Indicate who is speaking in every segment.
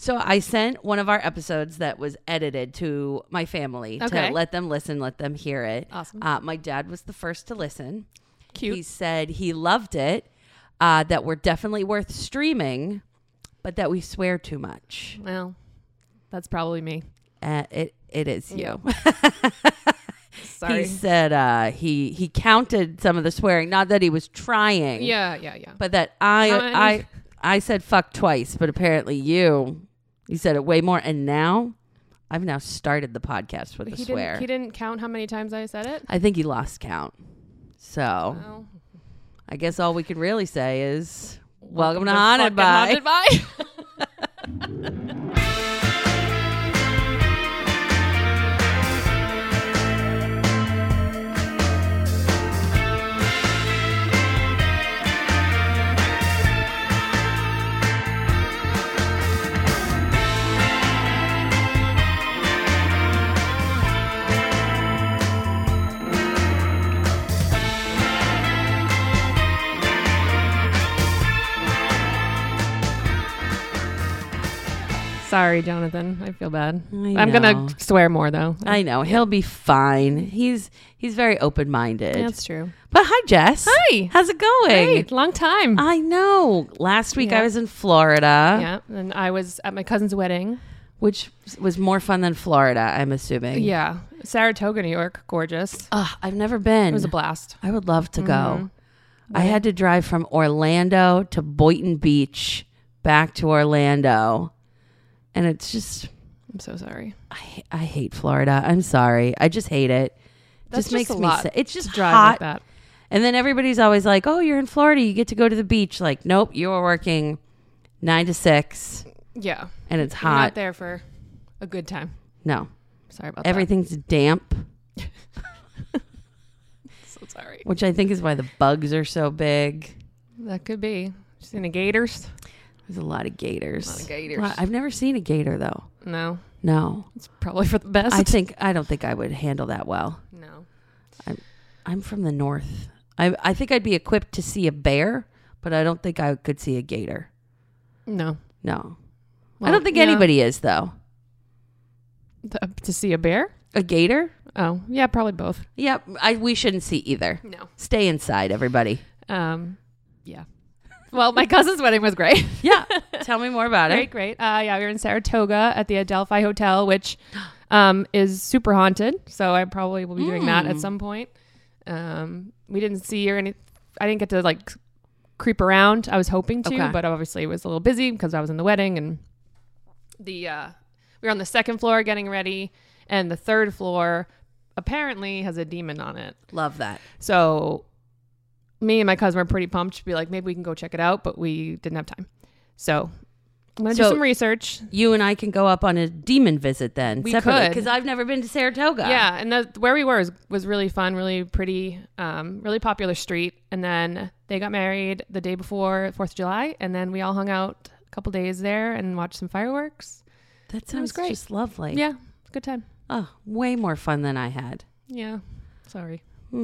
Speaker 1: So I sent one of our episodes that was edited to my family to let them listen, let them hear it.
Speaker 2: Awesome.
Speaker 1: My dad was the first to listen.
Speaker 2: Cute.
Speaker 1: He said he loved it, that we're definitely worth streaming, but that we swear too much.
Speaker 2: Well, that's probably me.
Speaker 1: It is you.
Speaker 2: Sorry.
Speaker 1: He said he counted some of the swearing, not that he was trying.
Speaker 2: Yeah.
Speaker 1: But that I said fuck twice, but apparently you said it way more. And now I've now started the podcast with a swear.
Speaker 2: He didn't count how many times I said it?
Speaker 1: I think he lost count. So
Speaker 2: Well,
Speaker 1: I guess all we can really say is welcome to Haunted by.
Speaker 2: Haunted by. Sorry, Jonathan. I feel bad. I'm going to swear more, though.
Speaker 1: I know. He'll be fine. He's very open-minded.
Speaker 2: That's true.
Speaker 1: But hi, Jess.
Speaker 2: Hi.
Speaker 1: How's it going?
Speaker 2: Hey, long time.
Speaker 1: I know. Last week I was in Florida.
Speaker 2: Yeah, and I was at my cousin's wedding.
Speaker 1: Which was more fun than Florida, I'm assuming.
Speaker 2: Yeah. Saratoga, New York. Gorgeous.
Speaker 1: I've never been.
Speaker 2: It was a blast.
Speaker 1: I would love to go. I had to drive from Orlando to Boynton Beach, back to Orlando. And it's just...
Speaker 2: I'm so sorry.
Speaker 1: I hate Florida. I'm sorry. I just hate it.
Speaker 2: That's
Speaker 1: just makes
Speaker 2: a
Speaker 1: me
Speaker 2: lot
Speaker 1: sick. It's just
Speaker 2: to drive
Speaker 1: hot.
Speaker 2: like that.
Speaker 1: And then everybody's always like, oh, you're in Florida. You get to go to the beach. Like, nope, you're working 9 to 6.
Speaker 2: Yeah.
Speaker 1: And it's
Speaker 2: You're
Speaker 1: hot.
Speaker 2: not there for a good time.
Speaker 1: No.
Speaker 2: Sorry about
Speaker 1: Everything's damp.
Speaker 2: that. So sorry.
Speaker 1: Which I think is why the bugs are so big.
Speaker 2: That could be. Seen the gators?
Speaker 1: There's a lot of gators.
Speaker 2: Gators.
Speaker 1: I've never seen a gator, though.
Speaker 2: No.
Speaker 1: No.
Speaker 2: It's probably for the best.
Speaker 1: I don't think I would handle that well.
Speaker 2: No.
Speaker 1: I'm from the north. I think I'd be equipped to see a bear, but I don't think I could see a gator.
Speaker 2: No.
Speaker 1: No.
Speaker 2: Well,
Speaker 1: I don't think anybody is, though.
Speaker 2: To see a bear?
Speaker 1: A gator?
Speaker 2: Oh, yeah, probably both.
Speaker 1: Yep. We shouldn't see either.
Speaker 2: No.
Speaker 1: Stay inside, everybody.
Speaker 2: Yeah. Well, my cousin's wedding was great.
Speaker 1: Yeah. Tell me more about it.
Speaker 2: Great. Yeah, we were in Saratoga at the Adelphi Hotel, which is super haunted. So I probably will be doing that at some point. We didn't see I didn't get to like creep around. I was hoping to, but obviously it was a little busy because I was in the wedding, and we were on the second floor getting ready, and the third floor apparently has a demon on it.
Speaker 1: Love that.
Speaker 2: So me and my cousin were pretty pumped to be like, maybe we can go check it out, but we didn't have time. So I'm going to do some research.
Speaker 1: You and I can go up on a demon visit then.
Speaker 2: We
Speaker 1: separately,
Speaker 2: could.
Speaker 1: because I've never been to Saratoga.
Speaker 2: Yeah, and where we were was really fun, really pretty, really popular street. And then they got married the day before 4th of July, and then we all hung out a couple days there and watched some fireworks.
Speaker 1: That sounds
Speaker 2: great.
Speaker 1: Just lovely.
Speaker 2: Yeah, good time.
Speaker 1: Oh, way more fun than I had.
Speaker 2: Yeah, sorry.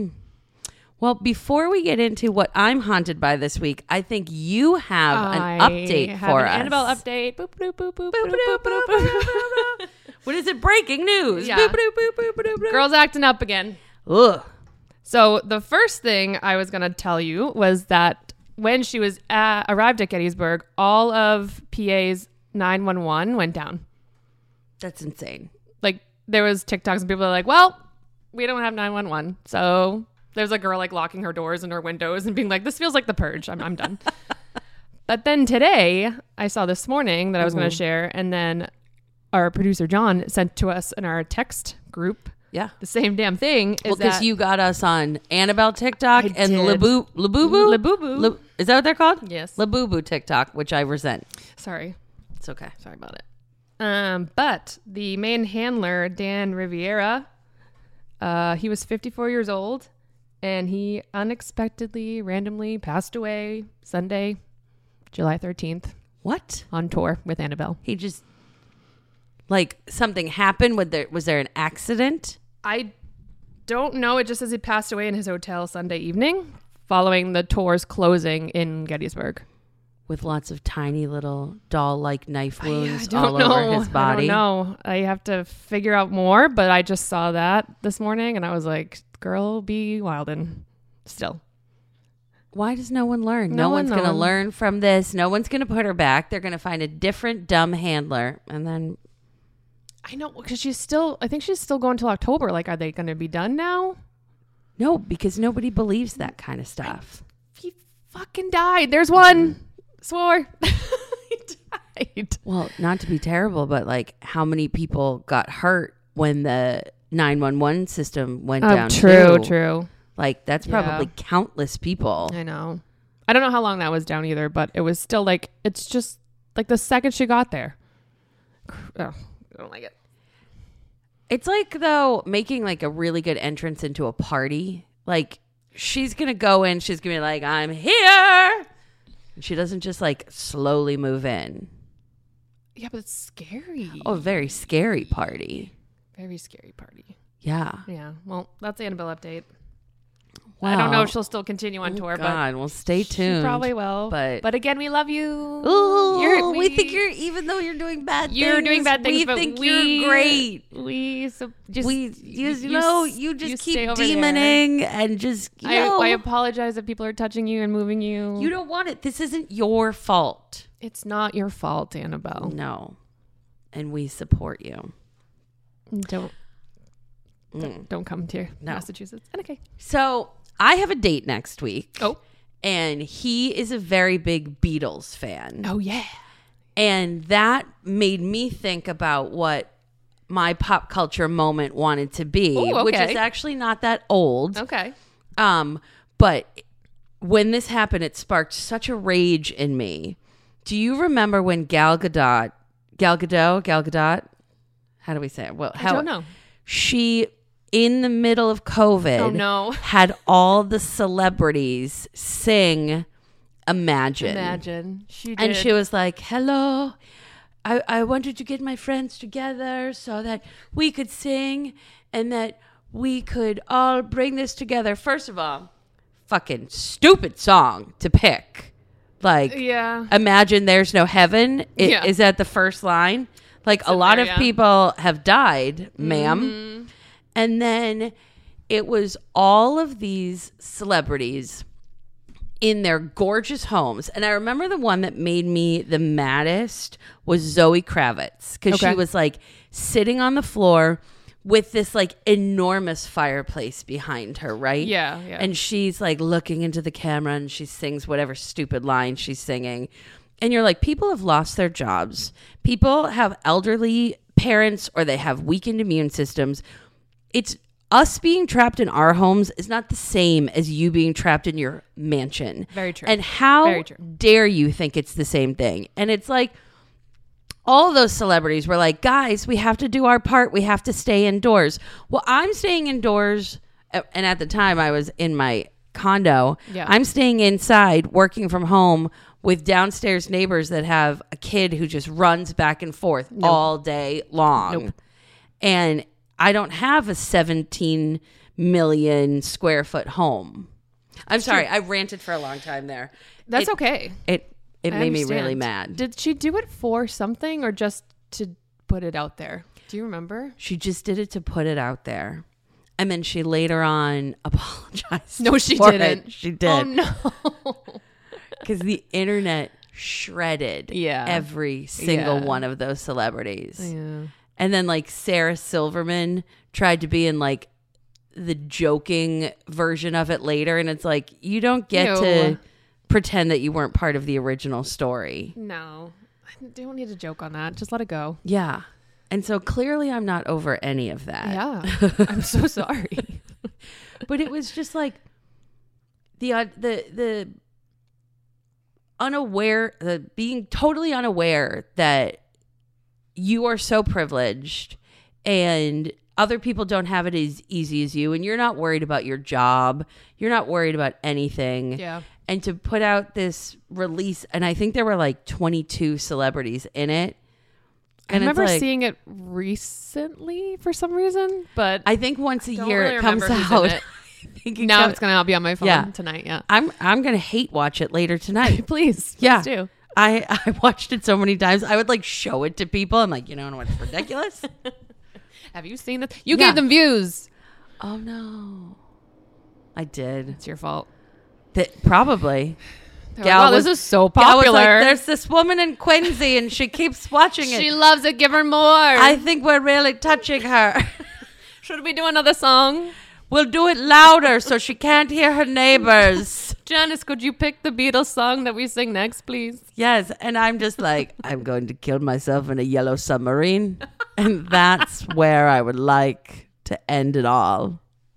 Speaker 1: Well, before we get into what I'm haunted by this week, I think you have an update for us.
Speaker 2: Annabelle update. Boop, boop, boop, boop, boop, boop, boop, boop.
Speaker 1: What is it? Breaking news.
Speaker 2: Yeah.
Speaker 1: Boop, boop, boop, boop, boop, boop.
Speaker 2: Girl's acting up again.
Speaker 1: Ugh.
Speaker 2: So the first thing I was going to tell you was that when she was arrived at Gettysburg, all of PA's 911 went down.
Speaker 1: That's insane.
Speaker 2: Like, there was TikToks and people are like, well, we don't have 911. So there's a girl like locking her doors and her windows and being like, this feels like the purge. I'm done. But then today, I saw this morning that I was going to share, and then our producer John sent to us in our text group.
Speaker 1: Yeah.
Speaker 2: The same damn thing.
Speaker 1: Because you got us on Annabelle TikTok and
Speaker 2: did.
Speaker 1: Labubu. Is that what they're called?
Speaker 2: Yes.
Speaker 1: Labubu TikTok, which I resent.
Speaker 2: Sorry.
Speaker 1: It's okay.
Speaker 2: Sorry about it. But the main handler, Dan Riviera, he was 54 years old, and he unexpectedly, randomly passed away Sunday, July 13th.
Speaker 1: What?
Speaker 2: On tour with Annabelle.
Speaker 1: He just, like, something happened? Was there an accident?
Speaker 2: I don't know. It just says he passed away in his hotel Sunday evening following the tour's closing in Gettysburg.
Speaker 1: with lots of tiny little doll-like knife wounds
Speaker 2: I
Speaker 1: all over his body.
Speaker 2: I don't know. I have to figure out more, but I just saw that this morning and I was like, girl, be wildin' still.
Speaker 1: Why does no one learn? No one's going to learn from this. No one's going to put her back. They're going to find a different dumb handler. And then...
Speaker 2: I know, because I think she's still going till October. Like, are they going to be done now?
Speaker 1: No, because nobody believes that kind of stuff.
Speaker 2: He fucking died. There's one. Swore. He died.
Speaker 1: Well, not to be terrible, but like how many people got hurt when the 911 system went down?
Speaker 2: True.
Speaker 1: Like, that's probably countless people.
Speaker 2: I know. I don't know how long that was down either, but it was still like, it's just like the second she got there. Oh, I don't like it.
Speaker 1: It's like, though, making like a really good entrance into a party. Like, she's going to go in, she's going to be like, I'm here. And she doesn't just like slowly move in.
Speaker 2: Yeah, but it's scary.
Speaker 1: Oh, very scary party.
Speaker 2: Very scary party.
Speaker 1: Yeah.
Speaker 2: Yeah. Well, that's the Annabelle update.
Speaker 1: Wow.
Speaker 2: I don't know if she'll still continue on tour,
Speaker 1: but well, stay tuned.
Speaker 2: She probably will. But again, we love you.
Speaker 1: Ooh, we think you're, even though you're doing bad things,
Speaker 2: you're doing bad things,
Speaker 1: we think you're great.
Speaker 2: You
Speaker 1: just keep demoning and just,
Speaker 2: I apologize if people are touching you and moving you.
Speaker 1: You don't want it. This isn't your fault.
Speaker 2: It's not your fault, Annabelle.
Speaker 1: No. And we support you.
Speaker 2: Don't come to Massachusetts. Okay.
Speaker 1: So I have a date next week.
Speaker 2: Oh.
Speaker 1: And he is a very big Beatles fan.
Speaker 2: Oh, yeah.
Speaker 1: And that made me think about what my pop culture moment wanted to be, which is actually not that old.
Speaker 2: Okay.
Speaker 1: But when this happened, it sparked such a rage in me. Do you remember when Gal Gadot, how do we say it? Well,
Speaker 2: I don't know.
Speaker 1: She, in the middle of COVID, had all the celebrities sing Imagine.
Speaker 2: She did.
Speaker 1: And she was like, hello, I wanted to get my friends together so that we could sing and that we could all bring this together. First of all, fucking stupid song to pick. Like, Imagine There's No Heaven. Is that the first line? Like, a lot of people have died, ma'am. Mm-hmm. And then it was all of these celebrities in their gorgeous homes. And I remember the one that made me the maddest was Zoe Kravitz. Because she was like sitting on the floor with this like enormous fireplace behind her, right?
Speaker 2: Yeah.
Speaker 1: And she's like looking into the camera and she sings whatever stupid line she's singing. And you're like, people have lost their jobs. People have elderly parents or they have weakened immune systems. It's us being trapped in our homes is not the same as you being trapped in your mansion.
Speaker 2: Very true.
Speaker 1: And how dare you think it's the same thing? And it's like all those celebrities were like, guys, we have to do our part. We have to stay indoors. Well, I'm staying indoors. And at the time I was in my condo. Yeah. I'm staying inside, working from home with downstairs neighbors that have a kid who just runs back and forth all day long. And I don't have a 17 million square foot home. I'm sorry. I ranted for a long time there.
Speaker 2: That's okay.
Speaker 1: It made me really mad.
Speaker 2: Did she do it for something or just to put it out there? Do you remember?
Speaker 1: She just did it to put it out there. And then she later on apologized.
Speaker 2: No, she didn't.
Speaker 1: She did.
Speaker 2: Oh, no.
Speaker 1: Because the internet shredded every single one of those celebrities.
Speaker 2: Yeah.
Speaker 1: And then like Sarah Silverman tried to be in like the joking version of it later. And it's like, you don't get to pretend that you weren't part of the original story.
Speaker 2: No, I don't need to joke on that. Just let it go.
Speaker 1: Yeah. And so clearly I'm not over any of that.
Speaker 2: Yeah. I'm so sorry.
Speaker 1: But it was just like the being totally unaware that you are so privileged and other people don't have it as easy as you and you're not worried about your job. You're not worried about anything.
Speaker 2: Yeah.
Speaker 1: And to put out this release, and I think there were like 22 celebrities in it. And
Speaker 2: I remember seeing it recently for some reason, but
Speaker 1: I think once a year it comes out.
Speaker 2: Now it's going to be on my phone tonight. Yeah.
Speaker 1: I'm going to hate watch it later tonight.
Speaker 2: Please.
Speaker 1: Yeah.
Speaker 2: Do.
Speaker 1: I watched it so many times. I would like show it to people. I'm like, you know what's ridiculous?
Speaker 2: Have you seen this? You gave them views.
Speaker 1: Oh no, I did.
Speaker 2: It's your fault.
Speaker 1: Probably.
Speaker 2: Gal this is so
Speaker 1: Gal was
Speaker 2: popular.
Speaker 1: like, there's this woman in Quincy and she keeps watching it.
Speaker 2: She loves it. Give her more.
Speaker 1: I think we're really touching her.
Speaker 2: Should we do another song?
Speaker 1: We'll do it louder so she can't hear her neighbors.
Speaker 2: Janice, could you pick the Beatles song that we sing next, please?
Speaker 1: Yes, and I'm just like, I'm going to kill myself in a yellow submarine. And that's where I would like to end it all.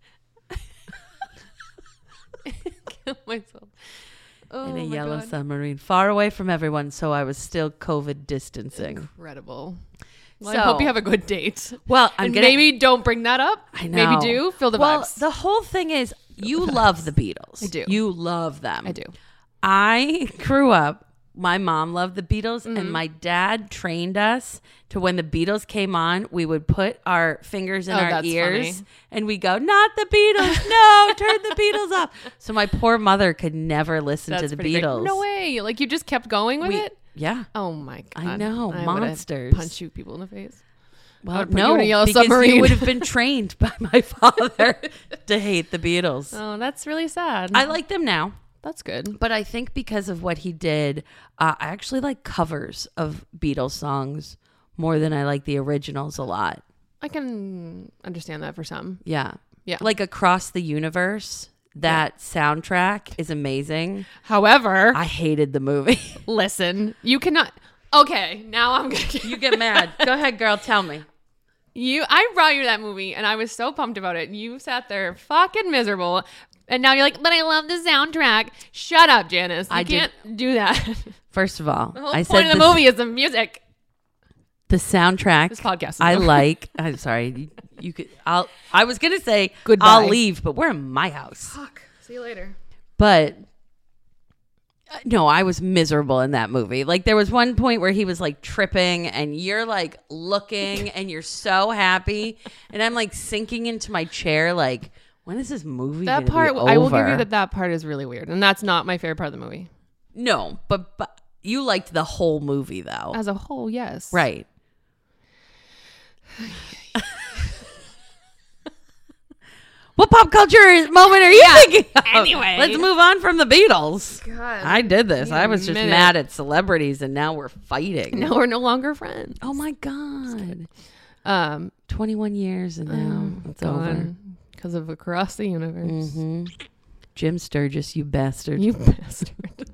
Speaker 2: Kill myself. Oh,
Speaker 1: In a
Speaker 2: my
Speaker 1: yellow
Speaker 2: God.
Speaker 1: submarine, far away from everyone, so I was still COVID distancing.
Speaker 2: Incredible. Well,
Speaker 1: So-
Speaker 2: I hope you have a good date.
Speaker 1: Well, I'm
Speaker 2: And
Speaker 1: gonna
Speaker 2: maybe don't bring that up.
Speaker 1: I know.
Speaker 2: Maybe do. Feel the
Speaker 1: well,
Speaker 2: vibes.
Speaker 1: the whole thing is you love the Beatles.
Speaker 2: I do.
Speaker 1: You love them.
Speaker 2: I do.
Speaker 1: I grew up. My mom loved the Beatles,
Speaker 2: Mm-hmm.
Speaker 1: and my dad trained us to when the Beatles came on, we would put our fingers in
Speaker 2: Oh,
Speaker 1: our
Speaker 2: that's
Speaker 1: ears
Speaker 2: funny.
Speaker 1: and we go, "Not the Beatles! No, turn the Beatles off." So my poor mother could never listen to the
Speaker 2: pretty great.
Speaker 1: Beatles.
Speaker 2: No way. Like you just kept going with it?
Speaker 1: Yeah.
Speaker 2: Oh my God.
Speaker 1: I know,
Speaker 2: would've
Speaker 1: monsters.
Speaker 2: Punch you people in the face.
Speaker 1: Well,
Speaker 2: I'd put you
Speaker 1: no,
Speaker 2: in a yellow
Speaker 1: because
Speaker 2: submarine.
Speaker 1: you would have been trained by my father to hate the Beatles.
Speaker 2: Oh, that's really sad.
Speaker 1: I like them now.
Speaker 2: That's good.
Speaker 1: But I think because of what he did, I actually like covers of Beatles songs more than I like the originals a lot.
Speaker 2: I can understand that for some.
Speaker 1: Yeah.
Speaker 2: Yeah.
Speaker 1: Like Across the Universe, that soundtrack is amazing.
Speaker 2: However,
Speaker 1: I hated the movie.
Speaker 2: listen, you cannot. Okay, now I'm gonna.
Speaker 1: You get mad. Go ahead, girl. Tell me.
Speaker 2: I brought you that movie, and I was so pumped about it. You sat there fucking miserable, and now you're like, "But I love the soundtrack." Shut up, Janice. You can't do that.
Speaker 1: First of all,
Speaker 2: The whole
Speaker 1: I
Speaker 2: point
Speaker 1: said
Speaker 2: of the movie is the music.
Speaker 1: the soundtrack.
Speaker 2: This podcast is
Speaker 1: I
Speaker 2: over.
Speaker 1: like. I'm sorry. You could. I was gonna say
Speaker 2: Goodbye.
Speaker 1: I'll leave, but we're in my house.
Speaker 2: Fuck. See you later.
Speaker 1: But no, I was miserable in that movie. Like there was one point where he was like tripping and you're like looking and you're so happy. And I'm like sinking into my chair like, when is this movie
Speaker 2: That
Speaker 1: gonna
Speaker 2: part,
Speaker 1: be
Speaker 2: I will give
Speaker 1: over?
Speaker 2: you that part is really weird, and that's not my favorite part of the movie.
Speaker 1: No, but you liked the whole movie though.
Speaker 2: As a whole, yes.
Speaker 1: Right. What pop culture moment are you thinking of?
Speaker 2: Anyway.
Speaker 1: Let's move on from the Beatles.
Speaker 2: God.
Speaker 1: I did this. I was just
Speaker 2: minute.
Speaker 1: mad at celebrities and now we're fighting.
Speaker 2: Now we're no longer friends.
Speaker 1: Oh my God. 21 years and now it's over.
Speaker 2: Because of Across the Universe.
Speaker 1: hmm Jim Sturgis, you bastard.
Speaker 2: You bastard.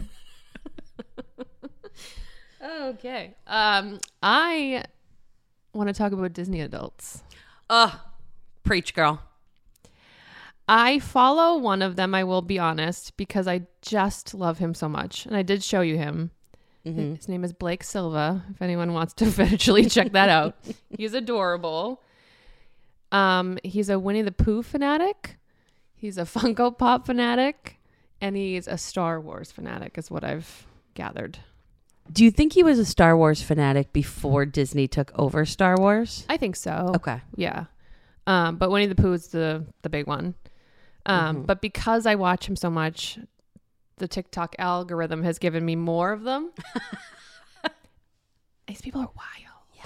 Speaker 2: Okay. I want to talk about Disney adults.
Speaker 1: Preach, girl.
Speaker 2: I follow one of them, I will be honest, because I just love him so much. And I did show you him.
Speaker 1: Mm-hmm.
Speaker 2: His name is Blake Silva, if anyone wants to eventually check that out. He's adorable. He's a Winnie the Pooh fanatic. He's a Funko Pop fanatic. And he's a Star Wars fanatic, is what I've gathered.
Speaker 1: Do you think he was a Star Wars fanatic before Disney took over Star Wars?
Speaker 2: I think so.
Speaker 1: Okay.
Speaker 2: Yeah. But Winnie the Pooh is the big one. But because I watch him so much, the TikTok algorithm has given me more of them. These people are wild. Yeah.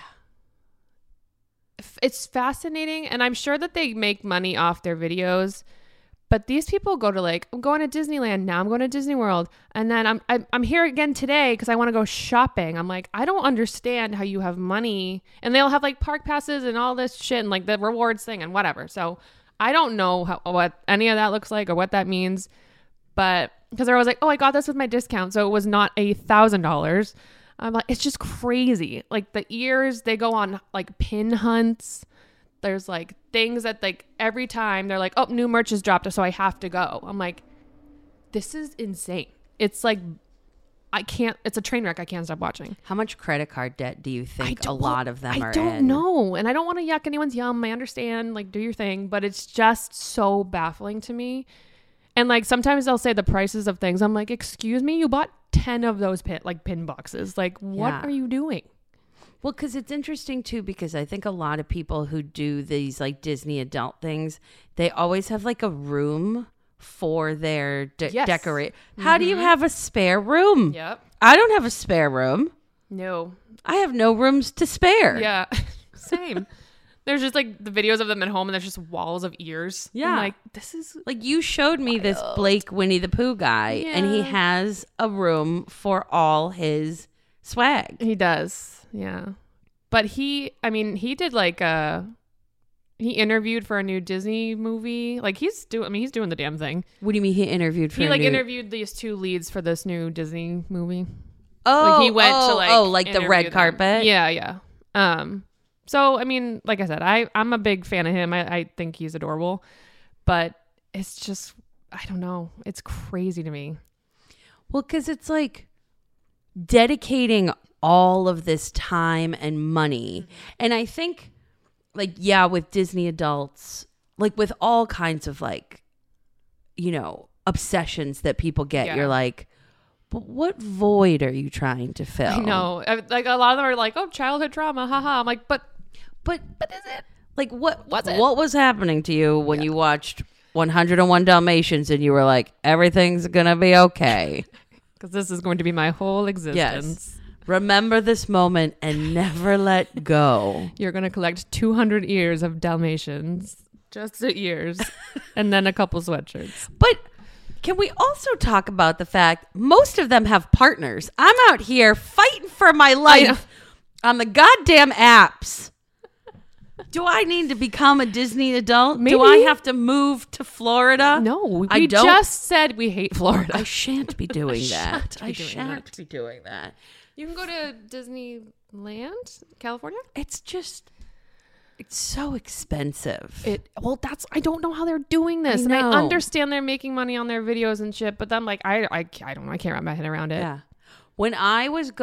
Speaker 2: It's fascinating. And I'm sure that they make money off their videos. But these people go to like, I'm going to Disneyland. Now I'm going to Disney World. And then I'm here again today because I want to go shopping. I'm like, I don't understand how you have money. And they'll have like park passes and all this shit and like the rewards thing and whatever. So I don't know what any of that looks like or what that means. But because they're always like, oh, I got this with my discount. So it was not $1,000. I'm like, it's just crazy. Like the ears, they go on like pin hunts. There's like things that like every time they're like, oh, new merch is dropped, so I have to go. I'm like, this is insane. It's like, it's a train wreck. I can't stop watching.
Speaker 1: How much credit card debt do you think a lot of them are
Speaker 2: I don't
Speaker 1: in?
Speaker 2: know. And I don't want to yuck anyone's yum. I understand, like, do your thing, but it's just so baffling to me. And like sometimes they'll say the prices of things. I'm like, excuse me, you bought 10 of those pin boxes. Like, what
Speaker 1: Yeah.
Speaker 2: are you doing?
Speaker 1: Well, because it's interesting too, because I think a lot of people who do these like Disney adult things, they always have like a room for their
Speaker 2: Yes.
Speaker 1: decorate. How do you have a spare room?
Speaker 2: Yep.
Speaker 1: I don't have a spare room.
Speaker 2: No.
Speaker 1: I have no rooms to spare.
Speaker 2: Yeah. Same. There's just like the videos of them at home and there's just walls of ears.
Speaker 1: Yeah.
Speaker 2: I'm like, this is
Speaker 1: Like you showed me this Blake Winnie the Pooh guy, and he
Speaker 2: Yeah.
Speaker 1: has a room for all his swag.
Speaker 2: He does. Yeah. But he did like he interviewed for a new Disney movie. Like he's doing the damn thing.
Speaker 1: What do you mean he interviewed for
Speaker 2: He
Speaker 1: a
Speaker 2: like
Speaker 1: new...
Speaker 2: interviewed these 2 leads for this new Disney movie.
Speaker 1: Oh,
Speaker 2: Like he went to like
Speaker 1: the
Speaker 2: interview
Speaker 1: red
Speaker 2: them.
Speaker 1: carpet?
Speaker 2: Yeah, yeah. So I mean, like I said, I'm a big fan of him. I think he's adorable. But it's just I don't know. It's crazy to me.
Speaker 1: Well, because it's like dedicating all of this time and money. And I think, like, yeah, with Disney adults, like with all kinds of like, you know, obsessions that people get,
Speaker 2: Yeah.
Speaker 1: you're like, but what void are you trying to fill?
Speaker 2: I know. Like a lot of them are like, oh, childhood trauma, haha. I'm like, but
Speaker 1: But is it? Like, what
Speaker 2: Was it?
Speaker 1: What was happening to you when you watched 101 Dalmatians and you were like, everything's going to be okay?
Speaker 2: because this is going to be my whole existence.
Speaker 1: Remember this moment and never let go.
Speaker 2: You're going to collect 200 ears of Dalmatians, just the ears, and then a couple sweatshirts.
Speaker 1: But can we also talk about the fact most of them have partners? I'm out here fighting for my life on the goddamn apps. Do I need to become a Disney adult?
Speaker 2: Maybe.
Speaker 1: Do I have to move to Florida?
Speaker 2: No, we
Speaker 1: I don't.
Speaker 2: just said we hate Florida.
Speaker 1: I shan't be doing that.
Speaker 2: I shan't
Speaker 1: be doing that.
Speaker 2: You can go to Disneyland, California.
Speaker 1: It's so expensive.
Speaker 2: I don't know how they're doing this.
Speaker 1: I
Speaker 2: And I
Speaker 1: know.
Speaker 2: understand they're making money on their videos and shit, but then like I don't know, I can't wrap my head around it.
Speaker 1: Yeah. When I went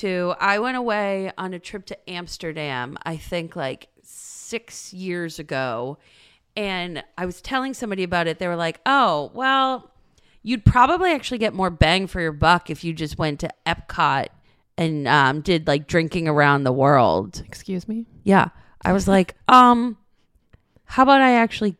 Speaker 1: away on a trip to Amsterdam, I think like 6 years ago, and I was telling somebody about it. They were like, oh, well, you'd probably actually get more bang for your buck if you just went to Epcot and did like drinking around the world.
Speaker 2: Excuse me?
Speaker 1: Yeah. I was like, how about I actually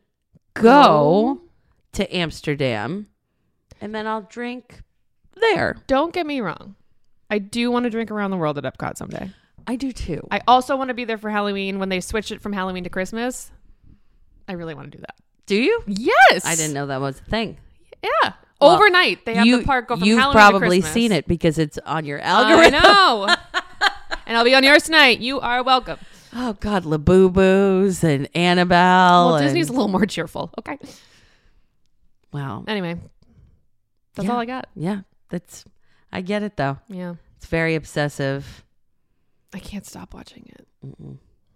Speaker 1: go to Amsterdam and then I'll drink there.
Speaker 2: Don't get me wrong. I do want to drink around the world at Epcot someday.
Speaker 1: I do too.
Speaker 2: I also want to be there for Halloween when they switch it from Halloween to Christmas. I really want to do that.
Speaker 1: Do you?
Speaker 2: Yes.
Speaker 1: I didn't know that was a thing.
Speaker 2: Yeah.
Speaker 1: Well,
Speaker 2: Overnight, they have the park go from
Speaker 1: You've
Speaker 2: Halloween
Speaker 1: probably
Speaker 2: to Christmas.
Speaker 1: seen it because it's on your algorithm.
Speaker 2: I know. And I'll be on yours tonight. You are welcome.
Speaker 1: Oh, God. Labubu's and Annabelle.
Speaker 2: Well,
Speaker 1: and,
Speaker 2: Disney's a little more cheerful. Okay.
Speaker 1: Wow.
Speaker 2: Anyway, that's
Speaker 1: Yeah.
Speaker 2: all I got.
Speaker 1: Yeah. I get it, though.
Speaker 2: Yeah.
Speaker 1: It's very obsessive.
Speaker 2: I can't stop watching it.
Speaker 1: Mm-mm.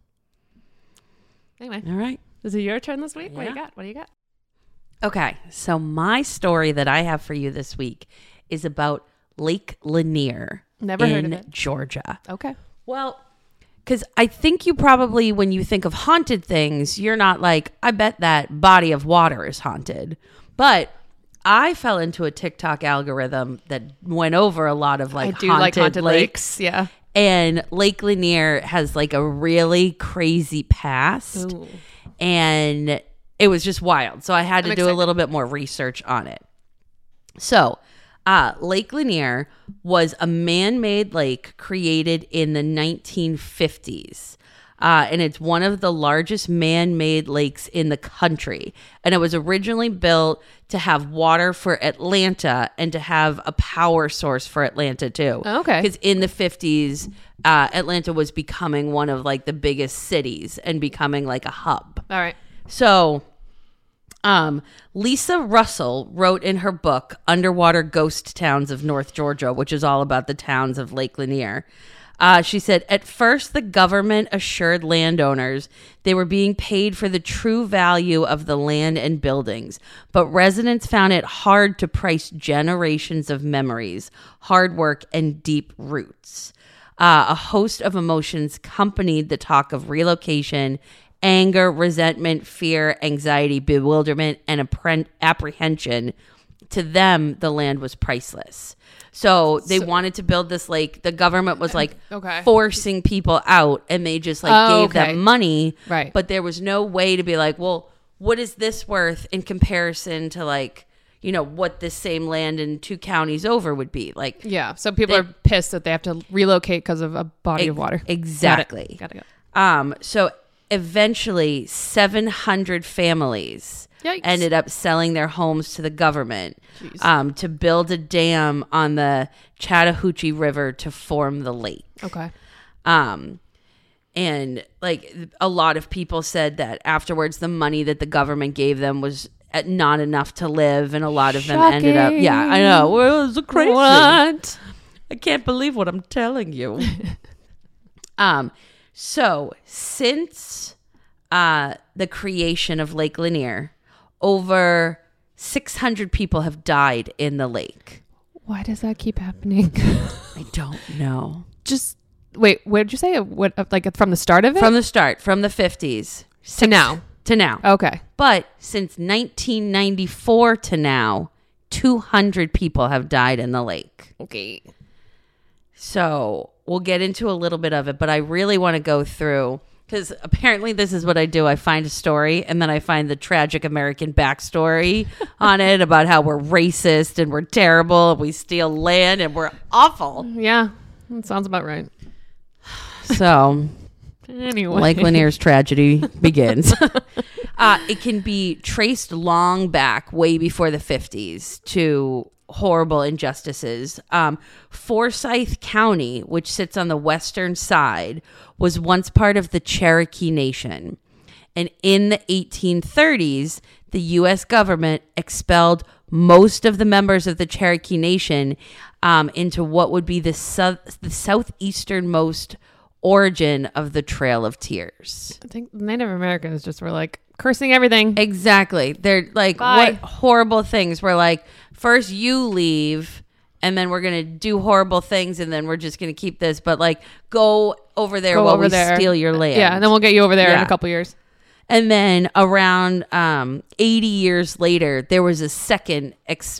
Speaker 2: Anyway,
Speaker 1: All right.
Speaker 2: is it your turn this week? What do
Speaker 1: Yeah.
Speaker 2: you got? What do you got?
Speaker 1: Okay. So my story that I have for you this week is about Lake Lanier
Speaker 2: Never heard
Speaker 1: in
Speaker 2: of it.
Speaker 1: Georgia.
Speaker 2: Okay.
Speaker 1: Well, because I think you probably, when you think of haunted things, you're not like, I bet that body of water is haunted. But I fell into a TikTok algorithm that went over a lot of like haunted lakes.
Speaker 2: Yeah.
Speaker 1: And Lake Lanier has like a really crazy past.
Speaker 2: Ooh.
Speaker 1: And it was just wild. So I had to
Speaker 2: I'm
Speaker 1: do a
Speaker 2: excited.
Speaker 1: little bit more research on it. So Lake Lanier was a man-made lake created in the 1950s. And it's one of the largest man-made lakes in the country. And it was originally built to have water for Atlanta and to have a power source for Atlanta too.
Speaker 2: Oh, okay.
Speaker 1: Because in the 50s, Atlanta was becoming one of like the biggest cities and becoming like a hub.
Speaker 2: All right.
Speaker 1: So, Lisa Russell wrote in her book, Underwater Ghost Towns of North Georgia, which is all about the towns of Lake Lanier. She said, at first, the government assured landowners they were being paid for the true value of the land and buildings, but residents found it hard to price generations of memories, hard work, and deep roots. A host of emotions accompanied the talk of relocation, anger, resentment, fear, anxiety, bewilderment, and apprehension. To them, the land was priceless. So they wanted to build this lake. The government was like forcing people out, and they just like gave them money.
Speaker 2: Right.
Speaker 1: But there was no way to be like, well, what is this worth in comparison to like, what the same land in 2 counties over would be. Like,
Speaker 2: Yeah. So people are pissed that they have to relocate because of a body of water.
Speaker 1: Exactly.
Speaker 2: Got it.
Speaker 1: So eventually 700 families
Speaker 2: Yikes.
Speaker 1: ended up selling their homes to the government
Speaker 2: Jeez.
Speaker 1: to build a dam on the Chattahoochee River to form the lake.
Speaker 2: Okay.
Speaker 1: And like a lot of people said that afterwards the money that the government gave them was not enough to live, and a lot of them ended up. Yeah, I know. Well, it's crazy.
Speaker 2: What?
Speaker 1: I can't believe what I'm telling you. So since the creation of Lake Lanier, over 600 people have died in the lake.
Speaker 2: Why does that keep happening?
Speaker 1: I don't know.
Speaker 2: Just wait. What did you say? What, like from the start of it?
Speaker 1: From the start, from the 50s
Speaker 2: to now.
Speaker 1: To now.
Speaker 2: Okay.
Speaker 1: But since 1994 to now, 200 people have died in the lake.
Speaker 2: Okay.
Speaker 1: So we'll get into a little bit of it, but I really want to go through, because apparently this is what I do. I find a story and then I find the tragic American backstory on it about how we're racist and we're terrible and we steal land and we're awful.
Speaker 2: Yeah. That sounds about right.
Speaker 1: So
Speaker 2: Anyway.
Speaker 1: Lake Lanier's tragedy begins. It can be traced long back, way before the 50s, to horrible injustices. Forsyth County, which sits on the western side, was once part of the Cherokee Nation. And in the 1830s, the U.S. government expelled most of the members of the Cherokee Nation into what would be the southeasternmost origin of the Trail of Tears.
Speaker 2: I think Native Americans just were like cursing everything.
Speaker 1: Exactly. They're like,
Speaker 2: Bye.
Speaker 1: what horrible things. We're like, first you leave, and then we're going to do horrible things, and then we're just going to keep this. But like, go over there while we steal your land.
Speaker 2: Yeah, and then we'll get you over there in a couple years.
Speaker 1: And then around 80 years later, there was a second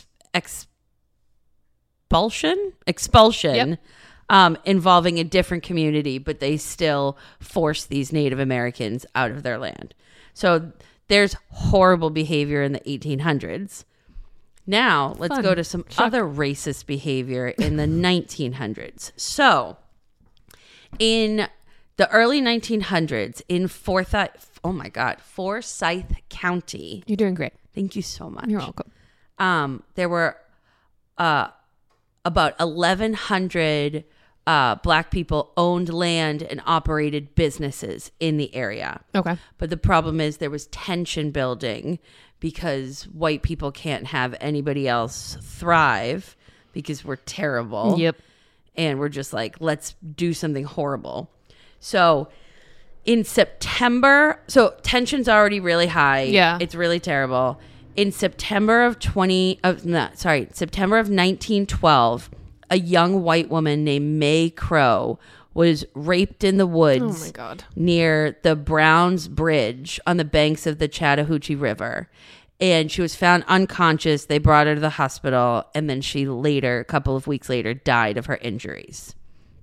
Speaker 1: expulsion
Speaker 2: Yep.
Speaker 1: Involving a different community, but they still forced these Native Americans out of their land. So there's horrible behavior in the 1800s. Now let's go to some other racist behavior in the 1900s. So in the early 1900s in Forsyth County.
Speaker 2: You're doing great.
Speaker 1: Thank you so much.
Speaker 2: You're welcome.
Speaker 1: There were about 1,100 Black people owned land and operated businesses in the area.
Speaker 2: Okay.
Speaker 1: But the problem is there was tension building because white people can't have anybody else thrive because we're terrible.
Speaker 2: Yep.
Speaker 1: And we're just like, let's do something horrible. So in September, so tension's already really high.
Speaker 2: Yeah.
Speaker 1: It's really terrible. In September of 1912, a young white woman named May Crow was raped in the woods
Speaker 2: Oh my God.
Speaker 1: near the Browns Bridge on the banks of the Chattahoochee River. And she was found unconscious. They brought her to the hospital, and then she later, a couple of weeks later, died of her injuries.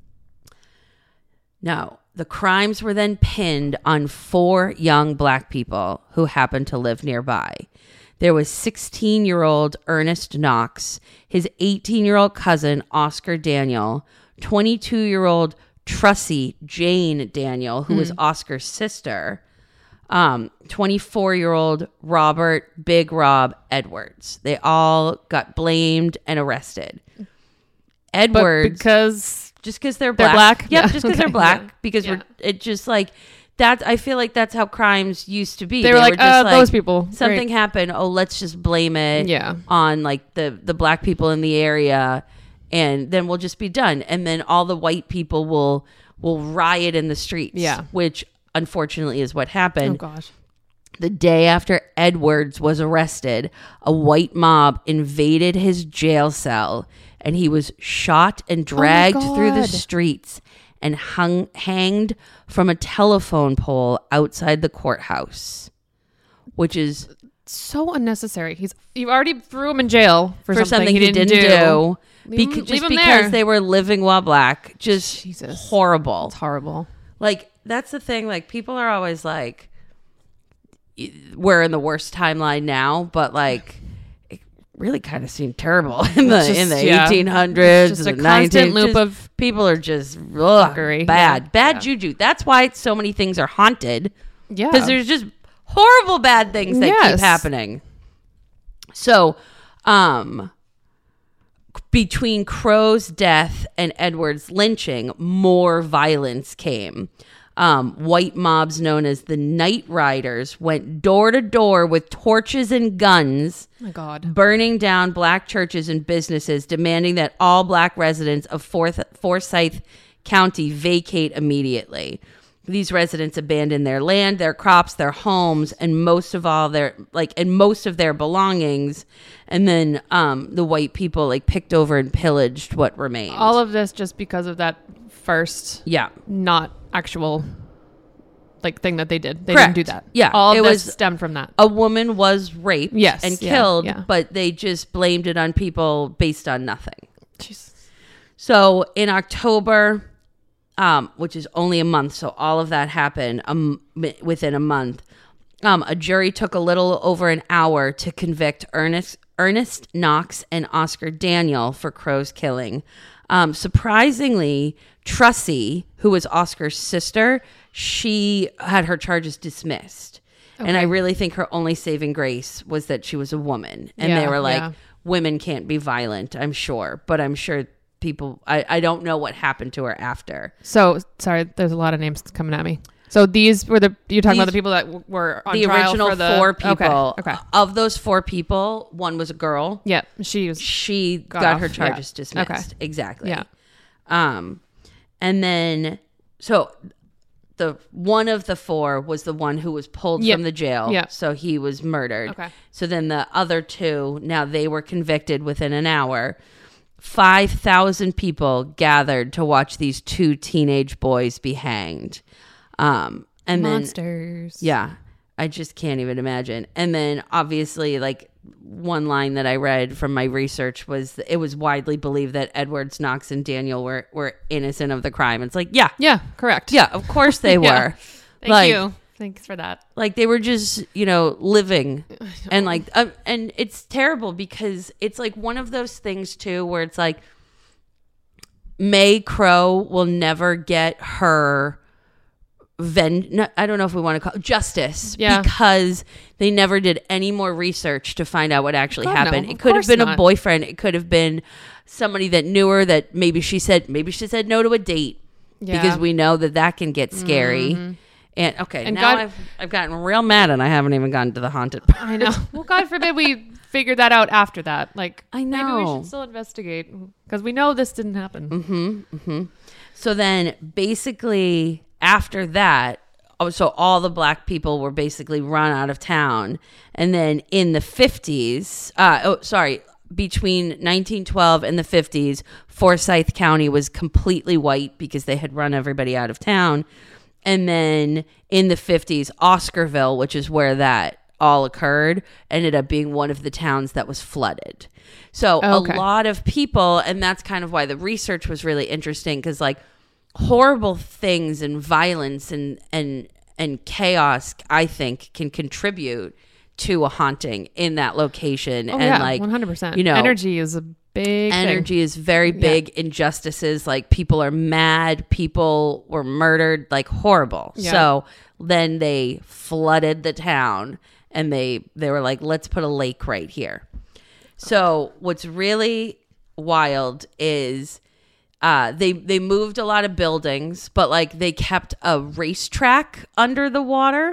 Speaker 1: Now, the crimes were then pinned on 4 young Black people who happened to live nearby. There was 16-year-old Ernest Knox, his 18-year-old cousin Oscar Daniel, 22-year-old Trussie Jane Daniel, who was Oscar's sister, 24-year-old Robert Big Rob Edwards. They all got blamed and arrested. Edwards,
Speaker 2: But because
Speaker 1: just because they're black.
Speaker 2: black?
Speaker 1: Yep,
Speaker 2: Yeah,
Speaker 1: just because
Speaker 2: okay,
Speaker 1: they're black.
Speaker 2: yeah,
Speaker 1: Because
Speaker 2: yeah.
Speaker 1: it just like that. I feel like that's how crimes used to be.
Speaker 2: they were like,
Speaker 1: just
Speaker 2: those people.
Speaker 1: Something
Speaker 2: Great.
Speaker 1: happened. Oh, let's just blame it
Speaker 2: Yeah.
Speaker 1: on like the black people in the area, and then we'll just be done. And then all the white people will riot in the streets.
Speaker 2: Yeah.
Speaker 1: Which unfortunately is what
Speaker 2: Oh
Speaker 1: happened.
Speaker 2: gosh.
Speaker 1: The day after Edwards was arrested, a white mob invaded his jail cell, and he was shot and dragged through the
Speaker 2: God.
Speaker 1: streets and hanged from a telephone pole outside the courthouse, which is
Speaker 2: So unnecessary. You already threw him in jail for
Speaker 1: something he didn't do.
Speaker 2: Leave
Speaker 1: Just
Speaker 2: him
Speaker 1: because
Speaker 2: there.
Speaker 1: they were living while black. Just
Speaker 2: Jesus.
Speaker 1: horrible.
Speaker 2: It's horrible.
Speaker 1: Like, that's the thing. Like, people are always like, we're in the worst timeline now, but like, really kind of seemed terrible in the
Speaker 2: It's just-
Speaker 1: 1800s.
Speaker 2: It's just a
Speaker 1: the
Speaker 2: constant
Speaker 1: 1900s.
Speaker 2: loop
Speaker 1: Just-
Speaker 2: of
Speaker 1: people are just
Speaker 2: fuckery.
Speaker 1: bad
Speaker 2: Yeah.
Speaker 1: juju. That's why so many things are haunted,
Speaker 2: yeah.
Speaker 1: because there's just horrible bad things that keep
Speaker 2: Yes.
Speaker 1: happening. So, between Crow's death and Edward's lynching, more violence came. White mobs known as the Night Riders went door to door with torches and guns,
Speaker 2: Oh my God.
Speaker 1: burning down black churches and businesses, demanding that all black residents of Forsyth County vacate immediately. These residents abandoned their land, their crops, their homes, and most of their belongings. And then the white people picked over and pillaged what remained.
Speaker 2: All of this just because of that first,
Speaker 1: yeah.
Speaker 2: not actual thing that they did. They
Speaker 1: Correct.
Speaker 2: didn't do that.
Speaker 1: Yeah,
Speaker 2: All of
Speaker 1: it
Speaker 2: this
Speaker 1: was-
Speaker 2: stemmed from that.
Speaker 1: A woman was raped
Speaker 2: Yes,
Speaker 1: and
Speaker 2: yeah,
Speaker 1: killed,
Speaker 2: yeah.
Speaker 1: but they just blamed it on people based on nothing.
Speaker 2: Jesus.
Speaker 1: So in October, which is only a month, so all of that happened within a month, a jury took a little over an hour to convict Ernest Knox and Oscar Daniel for Crow's killing. Surprisingly, Trussie, who was Oscar's sister, she had her charges dismissed. And I really think her only saving grace was that she was a woman. And they
Speaker 2: Yeah,
Speaker 1: were like,
Speaker 2: yeah.
Speaker 1: women can't be violent, I'm sure. But I'm sure people, I don't know what happened to her after.
Speaker 2: So, sorry, there's a lot of names coming at me. So these were you're talking about the people that were on
Speaker 1: The
Speaker 2: trial
Speaker 1: original
Speaker 2: for the
Speaker 1: 4 people.
Speaker 2: Okay.
Speaker 1: Of those 4 people, one was a girl.
Speaker 2: Yeah. She
Speaker 1: Got
Speaker 2: off,
Speaker 1: her
Speaker 2: yeah.
Speaker 1: charges dismissed.
Speaker 2: Okay.
Speaker 1: Exactly.
Speaker 2: Yeah.
Speaker 1: And then, so the one of the 4 was the one who was pulled
Speaker 2: Yep.
Speaker 1: from the jail.
Speaker 2: Yep.
Speaker 1: So he was murdered.
Speaker 2: Okay.
Speaker 1: So then the other 2, now they were convicted within an hour. 5,000 people gathered to watch these 2 teenage boys be hanged. And
Speaker 2: monsters.
Speaker 1: then, yeah, I just can't even imagine. And then obviously, one line that I read from my research was it was widely believed that Edwards, Knox, and Daniel were innocent of the crime. It's
Speaker 2: Yeah, correct.
Speaker 1: yeah, of course they were.
Speaker 2: Yeah. Thank you. Thanks for that.
Speaker 1: They were just, living. And and it's terrible because it's one of those things too where it's May Crow will never get her I don't know if we want to call it justice,
Speaker 2: Yeah.
Speaker 1: because they never did any more research to find out what actually
Speaker 2: God,
Speaker 1: happened.
Speaker 2: no,
Speaker 1: It
Speaker 2: of
Speaker 1: could have
Speaker 2: course
Speaker 1: been a
Speaker 2: not.
Speaker 1: boyfriend. It could have been somebody that knew her that maybe she said no to a date,
Speaker 2: Yeah.
Speaker 1: because we know that can get scary. And okay,
Speaker 2: And
Speaker 1: now
Speaker 2: God-
Speaker 1: I've gotten real mad and I haven't even gotten to the haunted part.
Speaker 2: I know. Well, God forbid we figured that out after that.
Speaker 1: I
Speaker 2: Maybe we
Speaker 1: know.
Speaker 2: should still investigate because we know this didn't happen.
Speaker 1: So then basically after that, so all the black people were basically run out of town. And then in the 50s, between 1912 and the 50s, Forsyth County was completely white because they had run everybody out of town. And then in the 50s, Oscarville, which is where that all occurred, ended up being one of the towns that was flooded. So
Speaker 2: Okay.
Speaker 1: a lot of people, and that's kind of why the research was really interesting, because horrible things and violence and chaos, I think, can contribute to a haunting in that location.
Speaker 2: Oh,
Speaker 1: and
Speaker 2: yeah, 100%. Energy is a big
Speaker 1: energy
Speaker 2: thing.
Speaker 1: is very big. Injustices, people are mad, people were murdered, horrible.
Speaker 2: Yeah.
Speaker 1: So then they flooded the town and they were let's put a lake right here. So what's really wild is they moved a lot of buildings, but they kept a racetrack under the water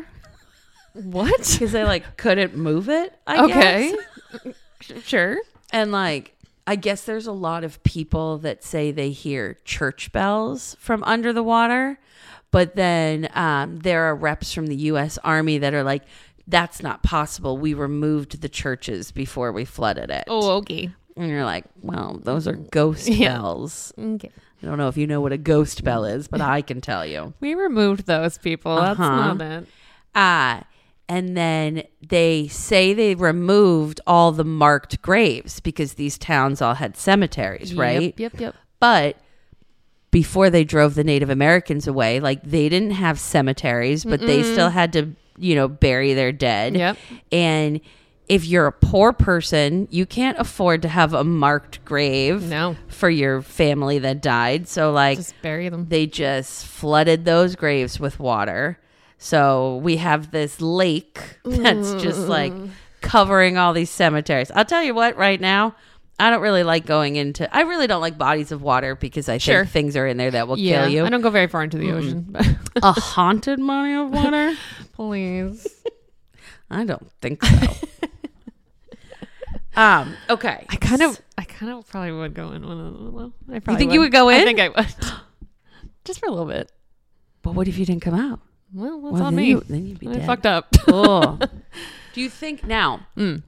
Speaker 2: What?
Speaker 1: because they couldn't move it, I
Speaker 2: Okay.
Speaker 1: guess.
Speaker 2: Sure.
Speaker 1: And I guess there's a lot of people that say they hear church bells from under the water, but then there are reps from the U.S. Army that are that's not possible. We removed the churches before we flooded it.
Speaker 2: Oh, okay.
Speaker 1: And you're well, those are ghost
Speaker 2: Yeah.
Speaker 1: bells.
Speaker 2: Okay.
Speaker 1: I don't know if you know what a ghost bell is, but I can tell you.
Speaker 2: We removed those people. That's not it.
Speaker 1: And then they say they removed all the marked graves because these towns all had cemeteries, right?
Speaker 2: Yep.
Speaker 1: But before they drove the Native Americans away, they didn't have cemeteries, but they still had to, bury their dead.
Speaker 2: Yep.
Speaker 1: And if you're a poor person, you can't afford to have a marked grave
Speaker 2: No.
Speaker 1: for your family that died. So like
Speaker 2: Just bury them.
Speaker 1: they just flooded those graves with water. So we have this lake that's just like covering all these cemeteries. I'll tell you what, right now, I don't really like going into, I really don't like bodies of water because I
Speaker 2: Sure.
Speaker 1: think things are in there that will
Speaker 2: Yeah.
Speaker 1: kill you.
Speaker 2: I don't go very far into the ocean. But
Speaker 1: A haunted body of water?
Speaker 2: please.
Speaker 1: I don't think so. Okay.
Speaker 2: I kind of probably would go in one of them. I probably
Speaker 1: think you would go in?
Speaker 2: I think I would. Just for a little bit.
Speaker 1: But what if you didn't come out?
Speaker 2: Well, that's
Speaker 1: Well,
Speaker 2: on
Speaker 1: then
Speaker 2: me.
Speaker 1: then you'd be
Speaker 2: I
Speaker 1: dead.
Speaker 2: fucked up.
Speaker 1: Oh. Do you think now?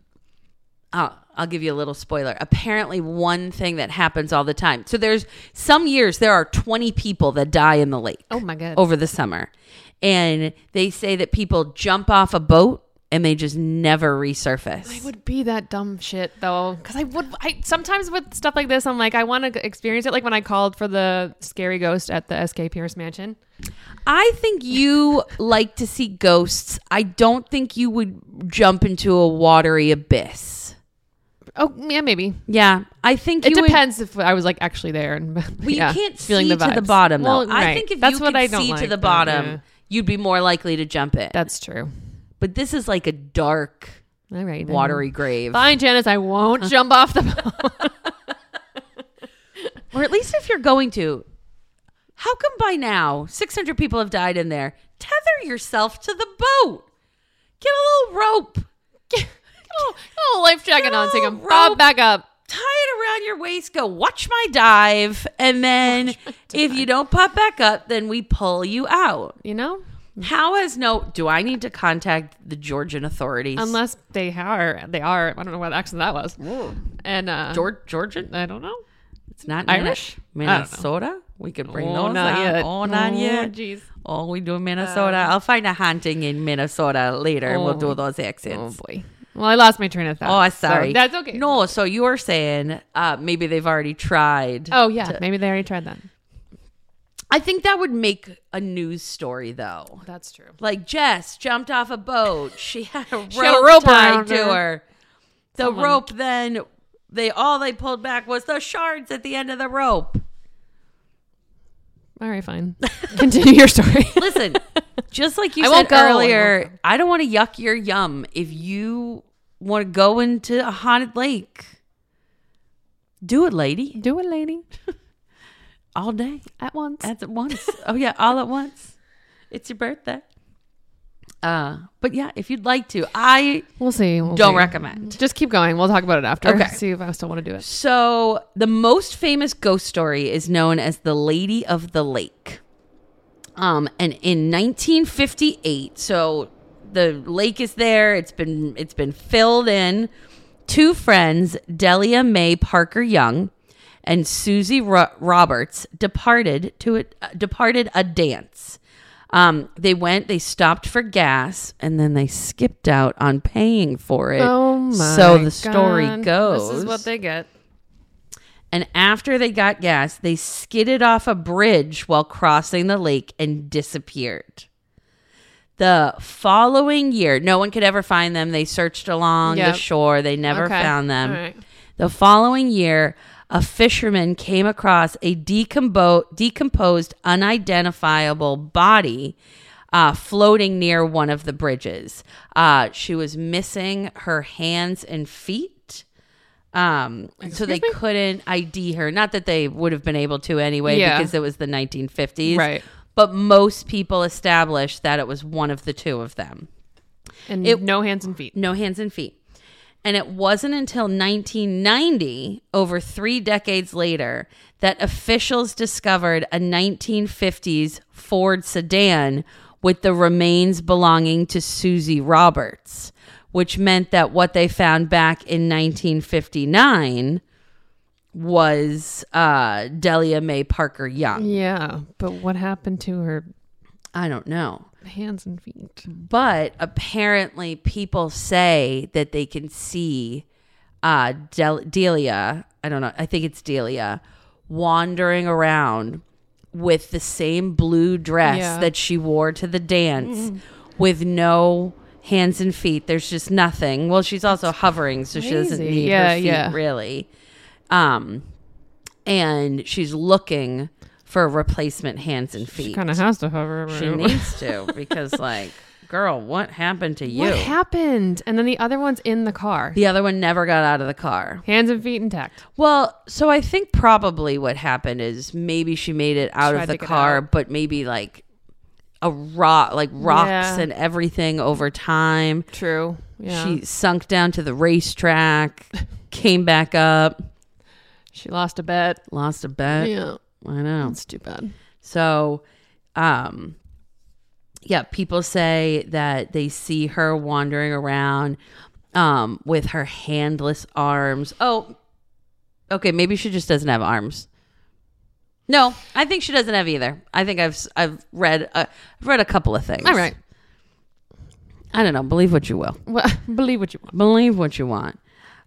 Speaker 1: I'll give you a little spoiler. Apparently, one thing that happens all the time. So there's some years there are 20 people that die in the lake.
Speaker 2: Oh my God.
Speaker 1: Over the summer, and they say that people jump off a boat and they just never resurface.
Speaker 2: I would be that dumb shit though, because I sometimes with stuff like this, I'm like, I want to experience it. Like when I called for the scary ghost at the SK Pierce Mansion.
Speaker 1: I think you like to see ghosts. I don't think you would jump into a watery abyss.
Speaker 2: Oh yeah, maybe.
Speaker 1: Yeah, I think
Speaker 2: It
Speaker 1: you
Speaker 2: depends if I was like actually there. And
Speaker 1: Well, you
Speaker 2: yeah,
Speaker 1: can't
Speaker 2: feeling
Speaker 1: see
Speaker 2: the
Speaker 1: to the
Speaker 2: vibes.
Speaker 1: bottom, though.
Speaker 2: Well,
Speaker 1: I
Speaker 2: right.
Speaker 1: think if
Speaker 2: That's
Speaker 1: you
Speaker 2: what I
Speaker 1: could
Speaker 2: don't
Speaker 1: see
Speaker 2: like,
Speaker 1: to the
Speaker 2: but,
Speaker 1: bottom,
Speaker 2: yeah.
Speaker 1: you'd be more likely to jump in.
Speaker 2: That's true.
Speaker 1: But this is like a dark,
Speaker 2: All right. then.
Speaker 1: watery grave.
Speaker 2: Fine, Janice. I won't jump off the boat.
Speaker 1: Or at least if you're going to, how come by now 600 people have died in there? Tether yourself to the boat. Get a little rope.
Speaker 2: Oh, life jacket on, so you can
Speaker 1: rope.
Speaker 2: bob back up.
Speaker 1: Tie it around your waist. Go watch my dive. And then if you don't pop back up, then we pull you out.
Speaker 2: You know,
Speaker 1: Do I need to contact the Georgian authorities?
Speaker 2: unless they are. I don't know what accent that was. And
Speaker 1: Georgian?
Speaker 2: I don't know.
Speaker 1: It's not
Speaker 2: Irish?
Speaker 1: Minnesota? We could bring
Speaker 2: Oh,
Speaker 1: those
Speaker 2: not
Speaker 1: out.
Speaker 2: yet.
Speaker 1: Oh, not yet.
Speaker 2: Jeez.
Speaker 1: Oh, we do Minnesota. I'll find a haunting in Minnesota later. We'll do those
Speaker 2: Oh
Speaker 1: accents.
Speaker 2: boy. Well, I lost my train of thought.
Speaker 1: Oh, sorry.
Speaker 2: So that's okay.
Speaker 1: No, so you were saying maybe they've already tried.
Speaker 2: Oh yeah, maybe they already tried that.
Speaker 1: I think that would make a news story, though.
Speaker 2: That's true.
Speaker 1: Like Jess jumped off a boat. She had a rope,
Speaker 2: had a rope
Speaker 1: tied
Speaker 2: around
Speaker 1: to
Speaker 2: her.
Speaker 1: her. The
Speaker 2: Someone-
Speaker 1: rope then they pulled back was the shards at the end of the rope.
Speaker 2: All right, fine. Continue your story.
Speaker 1: Listen, just like you
Speaker 2: I
Speaker 1: said
Speaker 2: won't go. I
Speaker 1: earlier,
Speaker 2: won't
Speaker 1: I don't want to yuck your yum. If you want to go into a haunted lake, do it, lady.
Speaker 2: Do it, lady.
Speaker 1: All day.
Speaker 2: At once.
Speaker 1: At once. Oh, yeah, all at once. It's your birthday. But yeah, if you'd like to, I
Speaker 2: We'll see.
Speaker 1: don't recommend.
Speaker 2: Just keep going. We'll talk about it after.
Speaker 1: Okay.
Speaker 2: See if I still want to do it.
Speaker 1: So the most famous ghost story is known as the Lady of the Lake. And in 1958, so the lake is there. It's been filled in. Two friends, Delia Mae Parker Young and Susie Roberts, departed a dance. They stopped for gas, and then they skipped out on paying for it.
Speaker 2: Oh my
Speaker 1: So the story
Speaker 2: God.
Speaker 1: goes.
Speaker 2: This is what they get.
Speaker 1: And after they got gas, they skidded off a bridge while crossing the lake and disappeared. The following year, no one could ever find them. They searched along
Speaker 2: Yep.
Speaker 1: the shore. They never
Speaker 2: Okay.
Speaker 1: found them.
Speaker 2: All right.
Speaker 1: The following year, a fisherman came across a decomposed, unidentifiable body floating near one of the bridges. She was missing her hands and feet. So they
Speaker 2: me?
Speaker 1: couldn't ID her. Not that they would have been able to anyway,
Speaker 2: Yeah.
Speaker 1: because it was the 1950s.
Speaker 2: Right.
Speaker 1: But most people established that it was one of the two of them.
Speaker 2: And
Speaker 1: It-
Speaker 2: no hands and feet.
Speaker 1: No hands and feet. And it wasn't until 1990, over 3 decades later, that officials discovered a 1950s Ford sedan with the remains belonging to Susie Roberts, which meant that what they found back in 1959 was Delia Mae Parker Young.
Speaker 2: Yeah. But what happened to her
Speaker 1: I don't know.
Speaker 2: hands and feet?
Speaker 1: But apparently people say that they can see Delia, I don't know, I think it's Delia, wandering around with the same blue dress
Speaker 2: Yeah.
Speaker 1: that she wore to the dance with no hands and feet. There's just nothing. Well, she's also hovering, so she doesn't
Speaker 2: crazy.
Speaker 1: need
Speaker 2: Yeah,
Speaker 1: her feet
Speaker 2: yeah.
Speaker 1: really. And she's looking for replacement hands and feet.
Speaker 2: She kind of has to hover.
Speaker 1: She needs to, because like, girl, what happened to you?
Speaker 2: What happened? And then the other one's in the car.
Speaker 1: The other one never got out of the car.
Speaker 2: Hands and feet intact.
Speaker 1: Well, so I think probably what happened is maybe she made it out
Speaker 2: Tried
Speaker 1: of the
Speaker 2: to get
Speaker 1: car,
Speaker 2: out.
Speaker 1: but maybe like rocks
Speaker 2: Yeah.
Speaker 1: and everything over time.
Speaker 2: True. Yeah.
Speaker 1: She sunk down to the racetrack, came back up,
Speaker 2: She lost a bet.
Speaker 1: lost a bet.
Speaker 2: Yeah.
Speaker 1: I know.
Speaker 2: That's too bad.
Speaker 1: So, yeah, people say that they see her wandering around with her handless arms. Oh, okay, maybe she just doesn't have arms. No, I think she doesn't have either. I think I've read a couple of things.
Speaker 2: All right.
Speaker 1: I don't know. Believe what you will.
Speaker 2: Well, believe what you want.
Speaker 1: Believe what you want.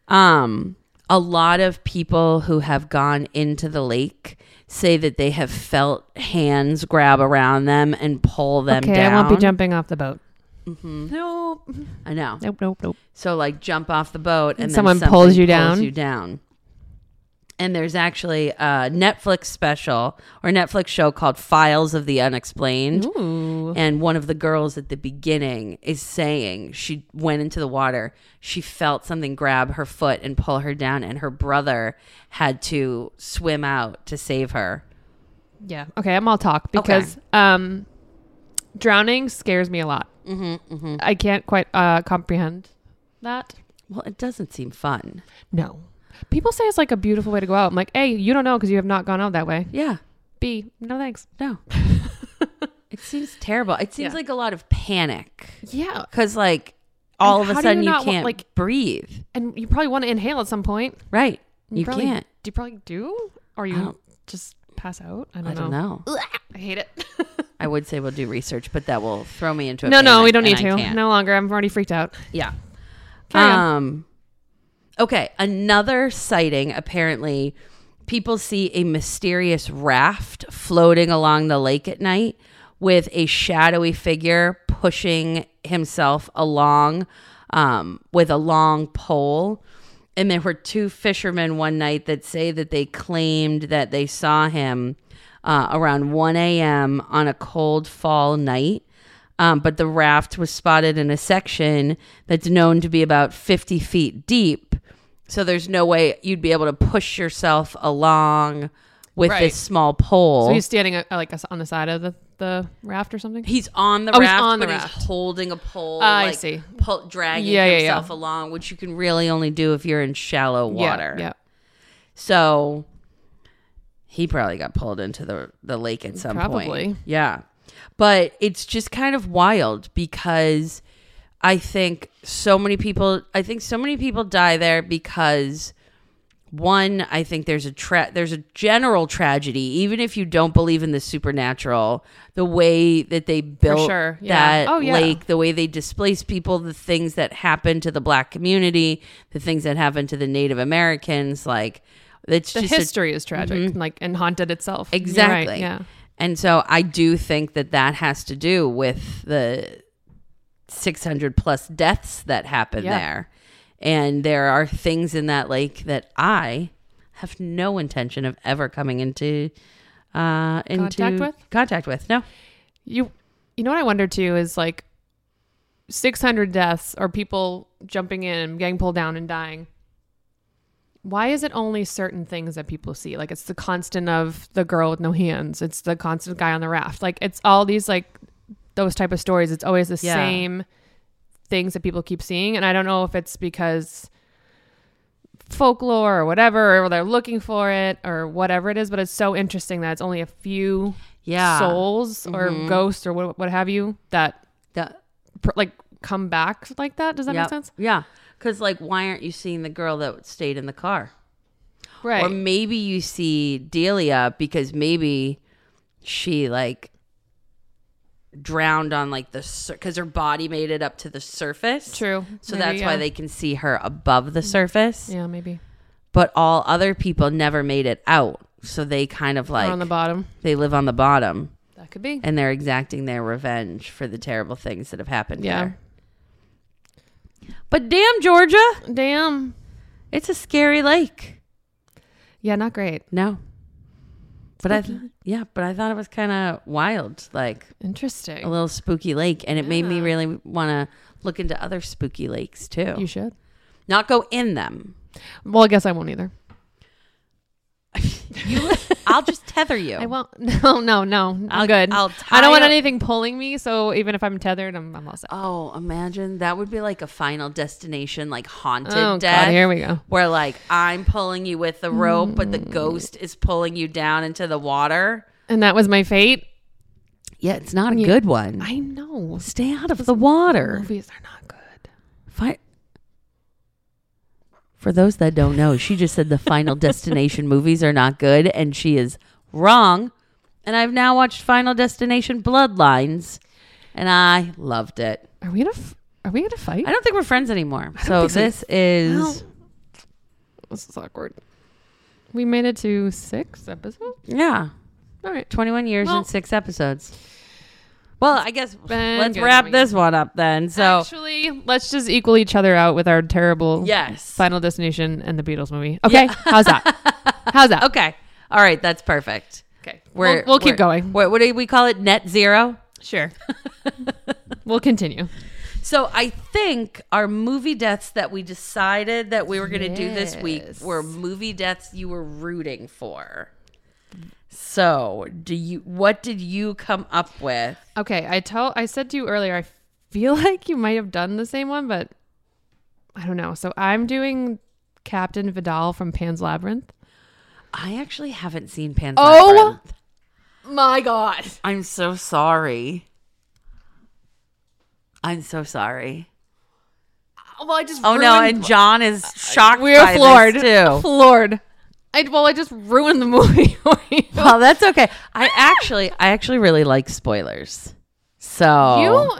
Speaker 1: A lot of people who have gone into the lake say that they have felt hands grab around them and pull them
Speaker 2: Okay,
Speaker 1: down.
Speaker 2: I won't be jumping off the boat.
Speaker 1: Mm-hmm.
Speaker 2: Nope.
Speaker 1: I know.
Speaker 2: Nope.
Speaker 1: So like jump off the boat and then
Speaker 2: Someone
Speaker 1: something
Speaker 2: pulls you down?
Speaker 1: you down. And there's actually a Netflix special or Netflix show called Files of the Unexplained.
Speaker 2: Ooh.
Speaker 1: And one of the girls at the beginning is saying she went into the water. She felt something grab her foot and pull her down, and her brother had to swim out to save her.
Speaker 2: Yeah. Okay, I'm all talk because drowning scares me a lot. I can't quite comprehend that.
Speaker 1: Well, it doesn't seem fun.
Speaker 2: No. People say it's like a beautiful way to go out. I'm like, A, you don't know because you have not gone out that way.
Speaker 1: Yeah.
Speaker 2: B, no thanks.
Speaker 1: No. It seems terrible. It seems
Speaker 2: Yeah.
Speaker 1: like a lot of panic.
Speaker 2: Yeah.
Speaker 1: Because, like, all
Speaker 2: And
Speaker 1: of a
Speaker 2: how do
Speaker 1: sudden
Speaker 2: you
Speaker 1: you
Speaker 2: not wa-
Speaker 1: can't
Speaker 2: like-
Speaker 1: breathe.
Speaker 2: And you probably want to inhale at some point.
Speaker 1: Right. You
Speaker 2: probably,
Speaker 1: can't.
Speaker 2: Do you probably do? Or
Speaker 1: I
Speaker 2: you
Speaker 1: don't-
Speaker 2: just pass out? I
Speaker 1: I don't know.
Speaker 2: I hate it.
Speaker 1: I would say we'll do research, but that will throw me into a
Speaker 2: No,
Speaker 1: panic,
Speaker 2: we don't
Speaker 1: and
Speaker 2: need
Speaker 1: I
Speaker 2: to.
Speaker 1: can't.
Speaker 2: No longer. I'm already freaked out.
Speaker 1: Yeah.
Speaker 2: Carry on.
Speaker 1: Okay. Another sighting. Apparently, people see a mysterious raft floating along the lake at night with a shadowy figure pushing himself along with a long pole. And there were two fishermen one night that say that they claimed that they saw him around 1 a.m. on a cold fall night. But the raft was spotted in a section that's known to be about 50 feet deep. So there's no way you'd be able to push yourself along with
Speaker 2: Right.
Speaker 1: this small pole.
Speaker 2: So he's standing on the side of the raft or something?
Speaker 1: He's on the
Speaker 2: Oh, he's
Speaker 1: raft,
Speaker 2: on the
Speaker 1: but
Speaker 2: raft.
Speaker 1: he's holding a pole,
Speaker 2: I see.
Speaker 1: Dragging
Speaker 2: Yeah, yeah,
Speaker 1: himself
Speaker 2: yeah.
Speaker 1: along, which you can really only do if you're in shallow water.
Speaker 2: Yeah.
Speaker 1: So he probably got pulled into the lake at some
Speaker 2: Probably.
Speaker 1: point. Yeah. But it's just kind of wild because I think so many people die there because one, I think there's a general tragedy, even if you don't believe in the supernatural, the way that they built
Speaker 2: sure, yeah.
Speaker 1: that
Speaker 2: Oh, yeah.
Speaker 1: lake, the way they displaced people, the things that happened to the black community, the things that happened to the Native Americans, like it's
Speaker 2: The
Speaker 1: just
Speaker 2: history is tragic, like, and haunted itself. You're right,
Speaker 1: Exactly.
Speaker 2: yeah.
Speaker 1: And so I do think that has to do with the 600 plus deaths that happened
Speaker 2: Yeah.
Speaker 1: there. And there are things in that lake that I have no intention of ever coming into contact with. No.
Speaker 2: You know what I wonder too is like 600 deaths or people jumping in, getting pulled down and dying. Why is it only certain things that people see? Like it's the constant of the girl with no hands. It's the constant guy on the raft. Like it's all these like those type of stories. It's always the
Speaker 1: Yeah.
Speaker 2: same things that people keep seeing. And I don't know if it's because folklore or whatever, or they're looking for it or whatever it is, but it's so interesting that it's only a few
Speaker 1: Yeah.
Speaker 2: souls or ghosts or what have you that like come back like that. Does that make sense?
Speaker 1: Yeah. Because, like, why aren't you seeing the girl that stayed in the car?
Speaker 2: Right.
Speaker 1: Or maybe you see Delia because maybe she, like, drowned on, like, because her body made it up to the surface.
Speaker 2: True.
Speaker 1: So
Speaker 2: Maybe,
Speaker 1: that's why
Speaker 2: yeah.
Speaker 1: they can see her above the surface.
Speaker 2: Yeah, maybe.
Speaker 1: But all other people never made it out. So they kind of, like,
Speaker 2: Or on the bottom.
Speaker 1: they live on the bottom.
Speaker 2: That could be.
Speaker 1: And they're exacting their revenge for the terrible things that have happened
Speaker 2: Yeah.
Speaker 1: there. But damn, Georgia,
Speaker 2: Damn.
Speaker 1: it's a scary lake.
Speaker 2: Yeah, not great.
Speaker 1: No. But I thought it was kind of wild, like
Speaker 2: Interesting.
Speaker 1: a little spooky lake, and it made me really want to look into other spooky lakes too.
Speaker 2: You should.
Speaker 1: Not go in them.
Speaker 2: Well, I guess I won't either.
Speaker 1: I'll just tether you.
Speaker 2: I won't. No. I'm good.
Speaker 1: I'll
Speaker 2: I don't want
Speaker 1: tie up-
Speaker 2: anything pulling me. So even if I'm tethered, I'm all set.
Speaker 1: Oh, imagine that would be like a Final Destination, like haunted
Speaker 2: Oh,
Speaker 1: death.
Speaker 2: God, here we go.
Speaker 1: Where like I'm pulling you with the rope, but the ghost is pulling you down into the water.
Speaker 2: And that was my fate.
Speaker 1: Yeah, it's not a good one.
Speaker 2: I know.
Speaker 1: Stay out of the water.
Speaker 2: Movies are not good.
Speaker 1: For those that don't know, she just said the Final Destination movies are not good, and she is wrong. And I've now watched Final Destination Bloodlines, and I loved it.
Speaker 2: Are we gonna fight?
Speaker 1: I don't think we're friends anymore. So this is...
Speaker 2: Well, this is awkward. We made it to 6 episodes?
Speaker 1: Yeah.
Speaker 2: All right.
Speaker 1: 21 years
Speaker 2: Well-
Speaker 1: and 6 episodes. Well, I guess
Speaker 2: Been
Speaker 1: let's
Speaker 2: good.
Speaker 1: wrap this one up then. So,
Speaker 2: Actually, let's just equal each other out with our terrible
Speaker 1: yes.
Speaker 2: Final Destination and the Beatles movie. Okay? How's that? How's that?
Speaker 1: Okay. All right. That's perfect.
Speaker 2: Okay.
Speaker 1: We'll
Speaker 2: We'll keep going.
Speaker 1: What do we call it? Net zero?
Speaker 2: Sure. We'll continue.
Speaker 1: So I think our movie deaths that we decided that we were going to do this week
Speaker 2: Yes.
Speaker 1: were movie deaths you were rooting for. So what did you come up with?
Speaker 2: Okay. I said to you earlier, I feel like you might have done the same one, but I don't know. So I'm doing Captain Vidal from Pan's Labyrinth.
Speaker 1: I actually haven't seen Pan's
Speaker 2: Oh!
Speaker 1: Labyrinth.
Speaker 2: My God.
Speaker 1: I'm so sorry. I'm so sorry.
Speaker 2: Well, I just
Speaker 1: Oh no,
Speaker 2: ruined-
Speaker 1: and John is shocked
Speaker 2: We're
Speaker 1: by
Speaker 2: floored.
Speaker 1: this too.
Speaker 2: Floored. I just ruined the movie for you.
Speaker 1: Well, that's okay. I actually really like spoilers. So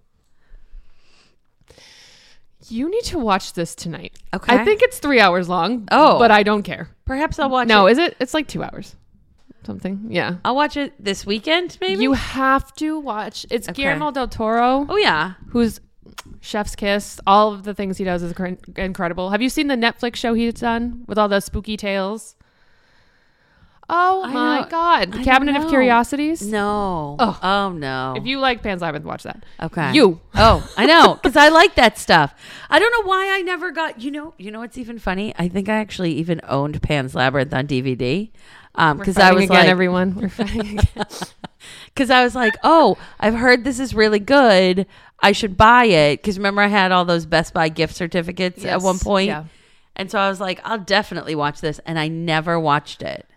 Speaker 2: You need to watch this tonight.
Speaker 1: Okay.
Speaker 2: I think it's 3 hours long.
Speaker 1: Oh.
Speaker 2: But I don't care.
Speaker 1: perhaps I'll watch
Speaker 2: No,
Speaker 1: it.
Speaker 2: is it? It's like 2 hours. Something. Yeah.
Speaker 1: I'll watch it this weekend, maybe.
Speaker 2: You have to watch. It's
Speaker 1: Okay.
Speaker 2: Guillermo del Toro,
Speaker 1: Oh yeah.
Speaker 2: who's Chef's Kiss. All of the things he does is incredible. Have you seen the Netflix show he's done with all the spooky tales? Oh
Speaker 1: I
Speaker 2: my
Speaker 1: don't-
Speaker 2: God. The
Speaker 1: I
Speaker 2: Cabinet
Speaker 1: don't
Speaker 2: of
Speaker 1: know.
Speaker 2: Curiosities.
Speaker 1: No.
Speaker 2: Oh.
Speaker 1: Oh no.
Speaker 2: If you like Pan's Labyrinth, watch that.
Speaker 1: Okay.
Speaker 2: You.
Speaker 1: Oh, I know, because I like that stuff. I don't know why I never got. You know what's even funny? I think I actually even owned Pan's Labyrinth on DVD. Because I was
Speaker 2: again,
Speaker 1: like,
Speaker 2: everyone. We're fighting again.
Speaker 1: because I was like, oh, I've heard this is really good. I should buy it. Because remember, I had all those Best Buy gift certificates at one point,
Speaker 2: Yeah.
Speaker 1: and so I was like, I'll definitely watch this, and I never watched it.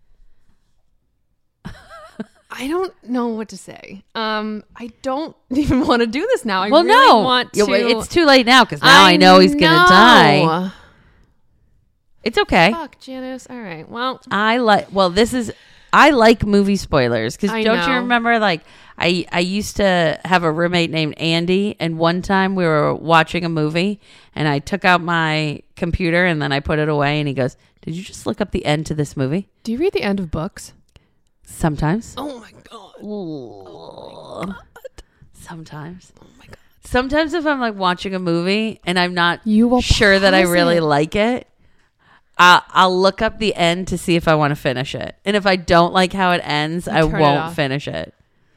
Speaker 2: I don't know what to say. I don't even want to do this now. I
Speaker 1: Well,
Speaker 2: really
Speaker 1: no,
Speaker 2: want to.
Speaker 1: it's too late now because now I know he's gonna die. It's okay.
Speaker 2: Fuck, Janice. All right. Well,
Speaker 1: I like movie spoilers because
Speaker 2: I
Speaker 1: don't you
Speaker 2: know.
Speaker 1: remember, like, I used to have a roommate named Andy, and one time we were watching a movie and I took out my computer and then I put it away and he goes, did you just look up the end to this movie?
Speaker 2: do you read the end of books?
Speaker 1: Sometimes.
Speaker 2: Oh my God.
Speaker 1: Sometimes.
Speaker 2: Oh my God.
Speaker 1: Sometimes if I'm like watching a movie and I'm not
Speaker 2: You will
Speaker 1: sure that I
Speaker 2: pause
Speaker 1: really
Speaker 2: it.
Speaker 1: like it, I'll look up the end to see if I want to finish it. And if I don't like how it ends, I
Speaker 2: turn it
Speaker 1: won't
Speaker 2: off.
Speaker 1: finish it.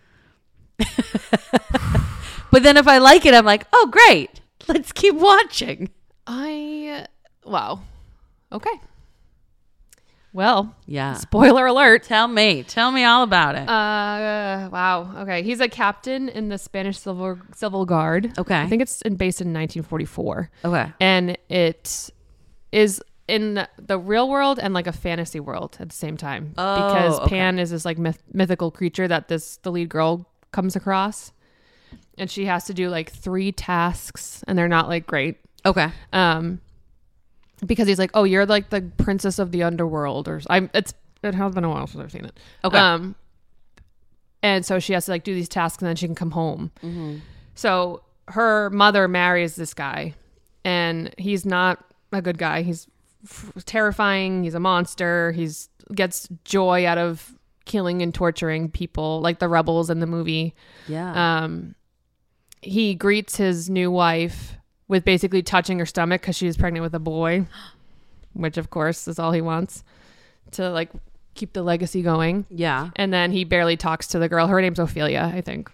Speaker 1: But then if I like it, I'm like, oh, great. Let's keep watching.
Speaker 2: Wow. Okay. Well,
Speaker 1: Yeah.
Speaker 2: spoiler alert.
Speaker 1: Tell me all about it.
Speaker 2: Wow. Okay. He's a captain in the Spanish Civil Guard.
Speaker 1: Okay.
Speaker 2: I think it's based in 1944.
Speaker 1: Okay.
Speaker 2: And it is in the real world and like a fantasy world at the same time.
Speaker 1: Oh,
Speaker 2: because
Speaker 1: okay.
Speaker 2: Pan is this like mythical creature that the lead girl comes across. And she has to do like 3 tasks and they're not like great.
Speaker 1: Okay.
Speaker 2: Because he's like, oh, you're like the princess of the underworld, or it has been a while since I've seen it.
Speaker 1: Okay.
Speaker 2: And so she has to like do these tasks, and then she can come home.
Speaker 1: Mm-hmm.
Speaker 2: So her mother marries this guy, and he's not a good guy. He's terrifying. He's a monster. He's gets joy out of killing and torturing people, like the rebels in the movie.
Speaker 1: Yeah.
Speaker 2: He greets his new wife with basically touching her stomach because she's pregnant with a boy, which of course is all he wants to like keep the legacy going.
Speaker 1: Yeah.
Speaker 2: And then he barely talks to the girl. Her name's Ophelia, I think.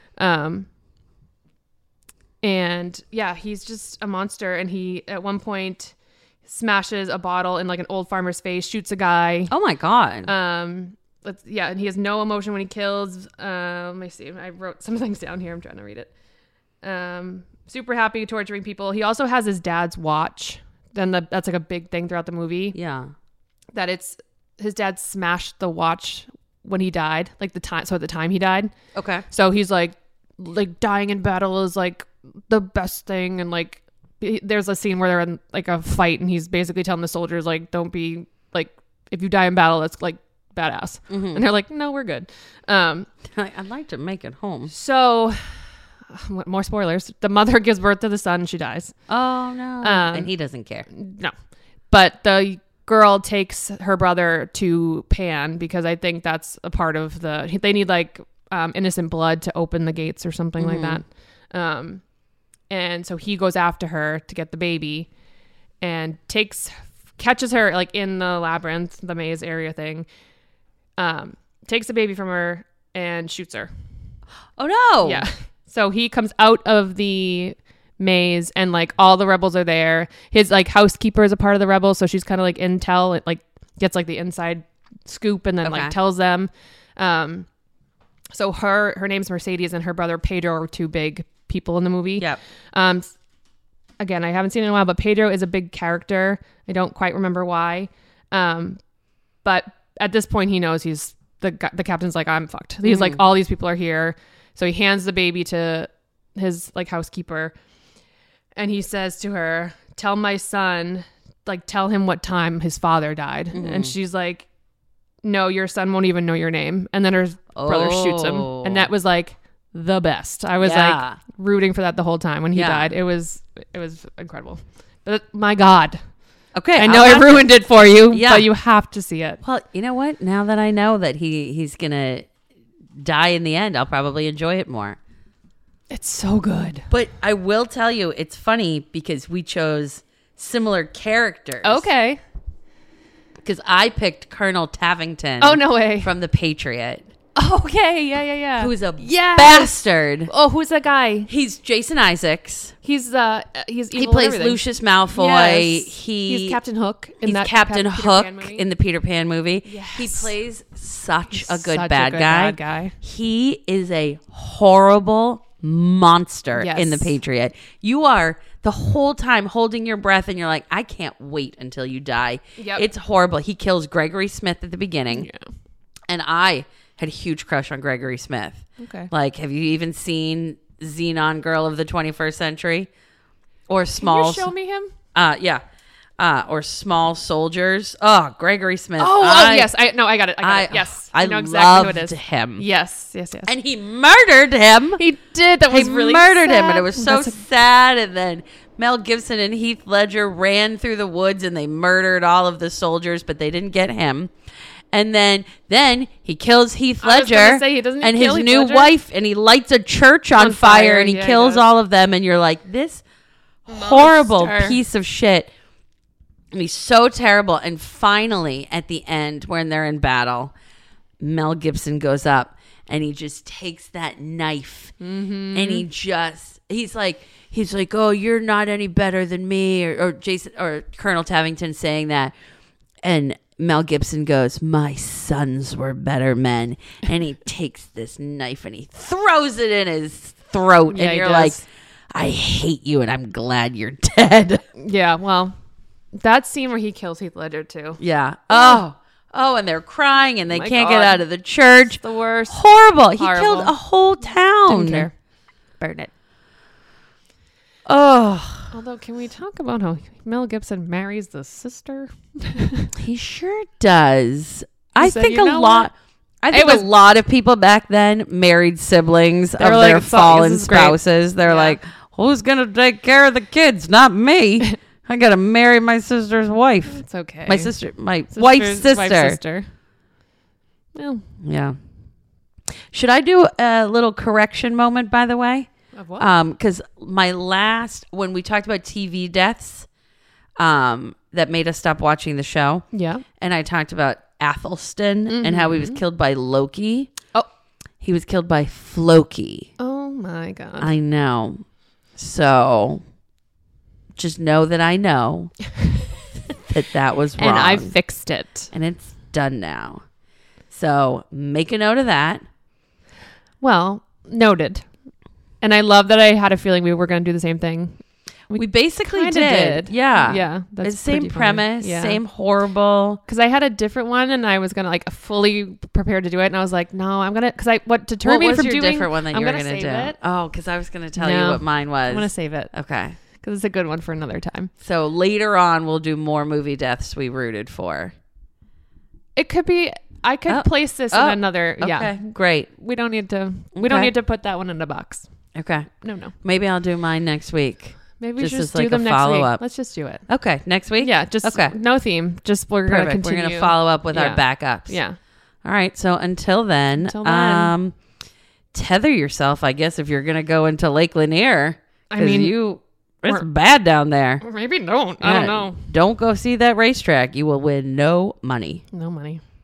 Speaker 2: And yeah, he's just a monster. And he at one point smashes a bottle in like an old farmer's face, shoots a guy.
Speaker 1: Oh my God.
Speaker 2: And he has no emotion when he kills. Let me see. I wrote some things down here. I'm trying to read it. Super happy torturing people. He also has his dad's watch. Then that's like a big thing throughout the movie.
Speaker 1: Yeah.
Speaker 2: That it's his dad smashed the watch when he died, like the time. So at the time he died.
Speaker 1: Okay.
Speaker 2: So he's like dying in battle is like the best thing, and like there's a scene where they're in like a fight, and he's basically telling the soldiers like, don't be like, if you die in battle, that's like badass. And they're like, no, we're good.
Speaker 1: I'd like to make it home.
Speaker 2: So more spoilers. The mother gives birth to the son and she dies.
Speaker 1: Oh no. And he doesn't care.
Speaker 2: No. But the girl takes her brother to Pan because I think that's a part of they need like innocent blood to open the gates or something like that. And so he goes after her to get the baby and catches her like in the labyrinth, the maze area thing, takes the baby from her and shoots her. Oh no. Yeah. So he comes out of the maze and like all the rebels are there. His like housekeeper is a part of the rebels, so she's kind of like intel. It like gets like the inside scoop and then like tells them. So her name's Mercedes and her brother Pedro are two big people in the movie.
Speaker 1: Yep.
Speaker 2: Again, I haven't seen it in a while, but Pedro is a big character. I don't quite remember why. But at this point he knows he's the captain's like, I'm fucked. He's like, all these people are here. So he hands the baby to his like housekeeper and he says to her, tell my son, like tell him what time his father died. And she's like, no, your son won't even know your name. And then her brother shoots him. And that was like the best. I was like rooting for that the whole time when he died. It was incredible. But my God.
Speaker 1: Okay.
Speaker 2: I know I ruined it for you, but you have to see it.
Speaker 1: Well, you know what? Now that I know that he's going to die in the end, I'll probably enjoy it more.
Speaker 2: It's so good.
Speaker 1: But I will tell you, it's funny because we chose similar characters.
Speaker 2: Okay.
Speaker 1: Because I picked Colonel Tavington.
Speaker 2: Oh, no way.
Speaker 1: From The Patriot.
Speaker 2: Okay, yeah.
Speaker 1: Who's a bastard.
Speaker 2: Oh, who's that guy?
Speaker 1: He's Jason Isaacs.
Speaker 2: He's evil.
Speaker 1: He plays Lucius Malfoy.
Speaker 2: Yes. He's Captain Hook
Speaker 1: in the Peter Pan movie. Yes. He plays such a good bad guy. He is a horrible monster in The Patriot. You are the whole time holding your breath and you're like, I can't wait until you die. Yep. It's horrible. He kills Gregory Smith at the beginning. Yeah. And I had a huge crush on Gregory Smith. Okay. Like, have you even seen Xenon Girl of the 21st Century? Or Small...
Speaker 2: Can you show me him?
Speaker 1: Yeah. Or Small Soldiers. Oh, Gregory Smith.
Speaker 2: Yes. I got it. Yes. I know exactly who it is.
Speaker 1: Him.
Speaker 2: Yes.
Speaker 1: And he murdered him.
Speaker 2: He did. That was really
Speaker 1: murdered
Speaker 2: sad.
Speaker 1: him. And it was so sad. And then Mel Gibson and Heath Ledger ran through the woods and they murdered all of the soldiers, but they didn't get him. And then he kills Heath Ledger and his new wife, and he lights a church on fire and he kills all of them. And you're like, this horrible piece of shit. And he's so terrible. And finally, at the end, when they're in battle, Mel Gibson goes up and he just takes that knife and he's like, oh, you're not any better than me, or Jason or Colonel Tavington saying that. And Mel Gibson goes, my sons were better men. And he takes this knife and he throws it in his throat. And you're like, I hate you and I'm glad you're dead.
Speaker 2: Yeah, well, that scene where he kills Heath Ledger too.
Speaker 1: Yeah. Oh, and they're crying and they can't get out of the church.
Speaker 2: It's the worst.
Speaker 1: Horrible. He killed a whole town.
Speaker 2: Didn't care.
Speaker 1: Burn it. Oh.
Speaker 2: Although, can we talk about how Mel Gibson marries the sister?
Speaker 1: He sure does. I think a lot of people back then married siblings of their fallen spouses. They're like, who's going to take care of the kids? Not me. I got to marry my sister's wife.
Speaker 2: It's okay.
Speaker 1: My wife's sister.
Speaker 2: Well,
Speaker 1: yeah. Should I do a little correction moment, by the way?
Speaker 2: Of what?
Speaker 1: Because when we talked about TV deaths, that made us stop watching the show.
Speaker 2: Yeah.
Speaker 1: And I talked about Athelstan and how he was killed by Loki.
Speaker 2: Oh.
Speaker 1: He was killed by Floki.
Speaker 2: Oh my God.
Speaker 1: I know. So just know that I know that was wrong.
Speaker 2: And I fixed it.
Speaker 1: And it's done now. So make a note of that.
Speaker 2: Well, noted. And I love that I had a feeling we were going to do the same thing.
Speaker 1: We basically
Speaker 2: kinda
Speaker 1: did. Yeah.
Speaker 2: Yeah.
Speaker 1: It's the same
Speaker 2: pretty funny.
Speaker 1: premise,
Speaker 2: Yeah.
Speaker 1: same horrible.
Speaker 2: Because I had a different one and I was going to like fully prepared to do it. And I was like, no, I'm going to, because what deterred me
Speaker 1: What was
Speaker 2: from
Speaker 1: your
Speaker 2: doing.
Speaker 1: different one that
Speaker 2: I'm
Speaker 1: you were
Speaker 2: gonna
Speaker 1: going to
Speaker 2: save
Speaker 1: do?
Speaker 2: it.
Speaker 1: Oh, because I was going to tell you
Speaker 2: No.
Speaker 1: what mine was.
Speaker 2: I'm going to save it.
Speaker 1: Okay.
Speaker 2: Because it's a good one for another time.
Speaker 1: So later on, we'll do more movie deaths we rooted for.
Speaker 2: It could be, I could place this in another,
Speaker 1: Okay.
Speaker 2: yeah.
Speaker 1: Great.
Speaker 2: We don't need to
Speaker 1: Okay.
Speaker 2: put that one in a box.
Speaker 1: Okay.
Speaker 2: No.
Speaker 1: Maybe I'll do mine next week.
Speaker 2: Maybe we
Speaker 1: Just
Speaker 2: should
Speaker 1: as
Speaker 2: just
Speaker 1: like
Speaker 2: do
Speaker 1: a
Speaker 2: them next week.
Speaker 1: follow-up.
Speaker 2: Let's just do it.
Speaker 1: Okay. Next week?
Speaker 2: Yeah, just
Speaker 1: okay.
Speaker 2: no theme. Just we're going to
Speaker 1: Perfect.
Speaker 2: continue.
Speaker 1: We're going to follow up with our
Speaker 2: Yeah.
Speaker 1: backups.
Speaker 2: Yeah.
Speaker 1: All right. So until then, tether yourself, I guess, if you're going to go into Lake Lanier.
Speaker 2: I mean,
Speaker 1: it's bad down there.
Speaker 2: or maybe don't. I don't know.
Speaker 1: Don't go see that racetrack. You will win no money.
Speaker 2: No money.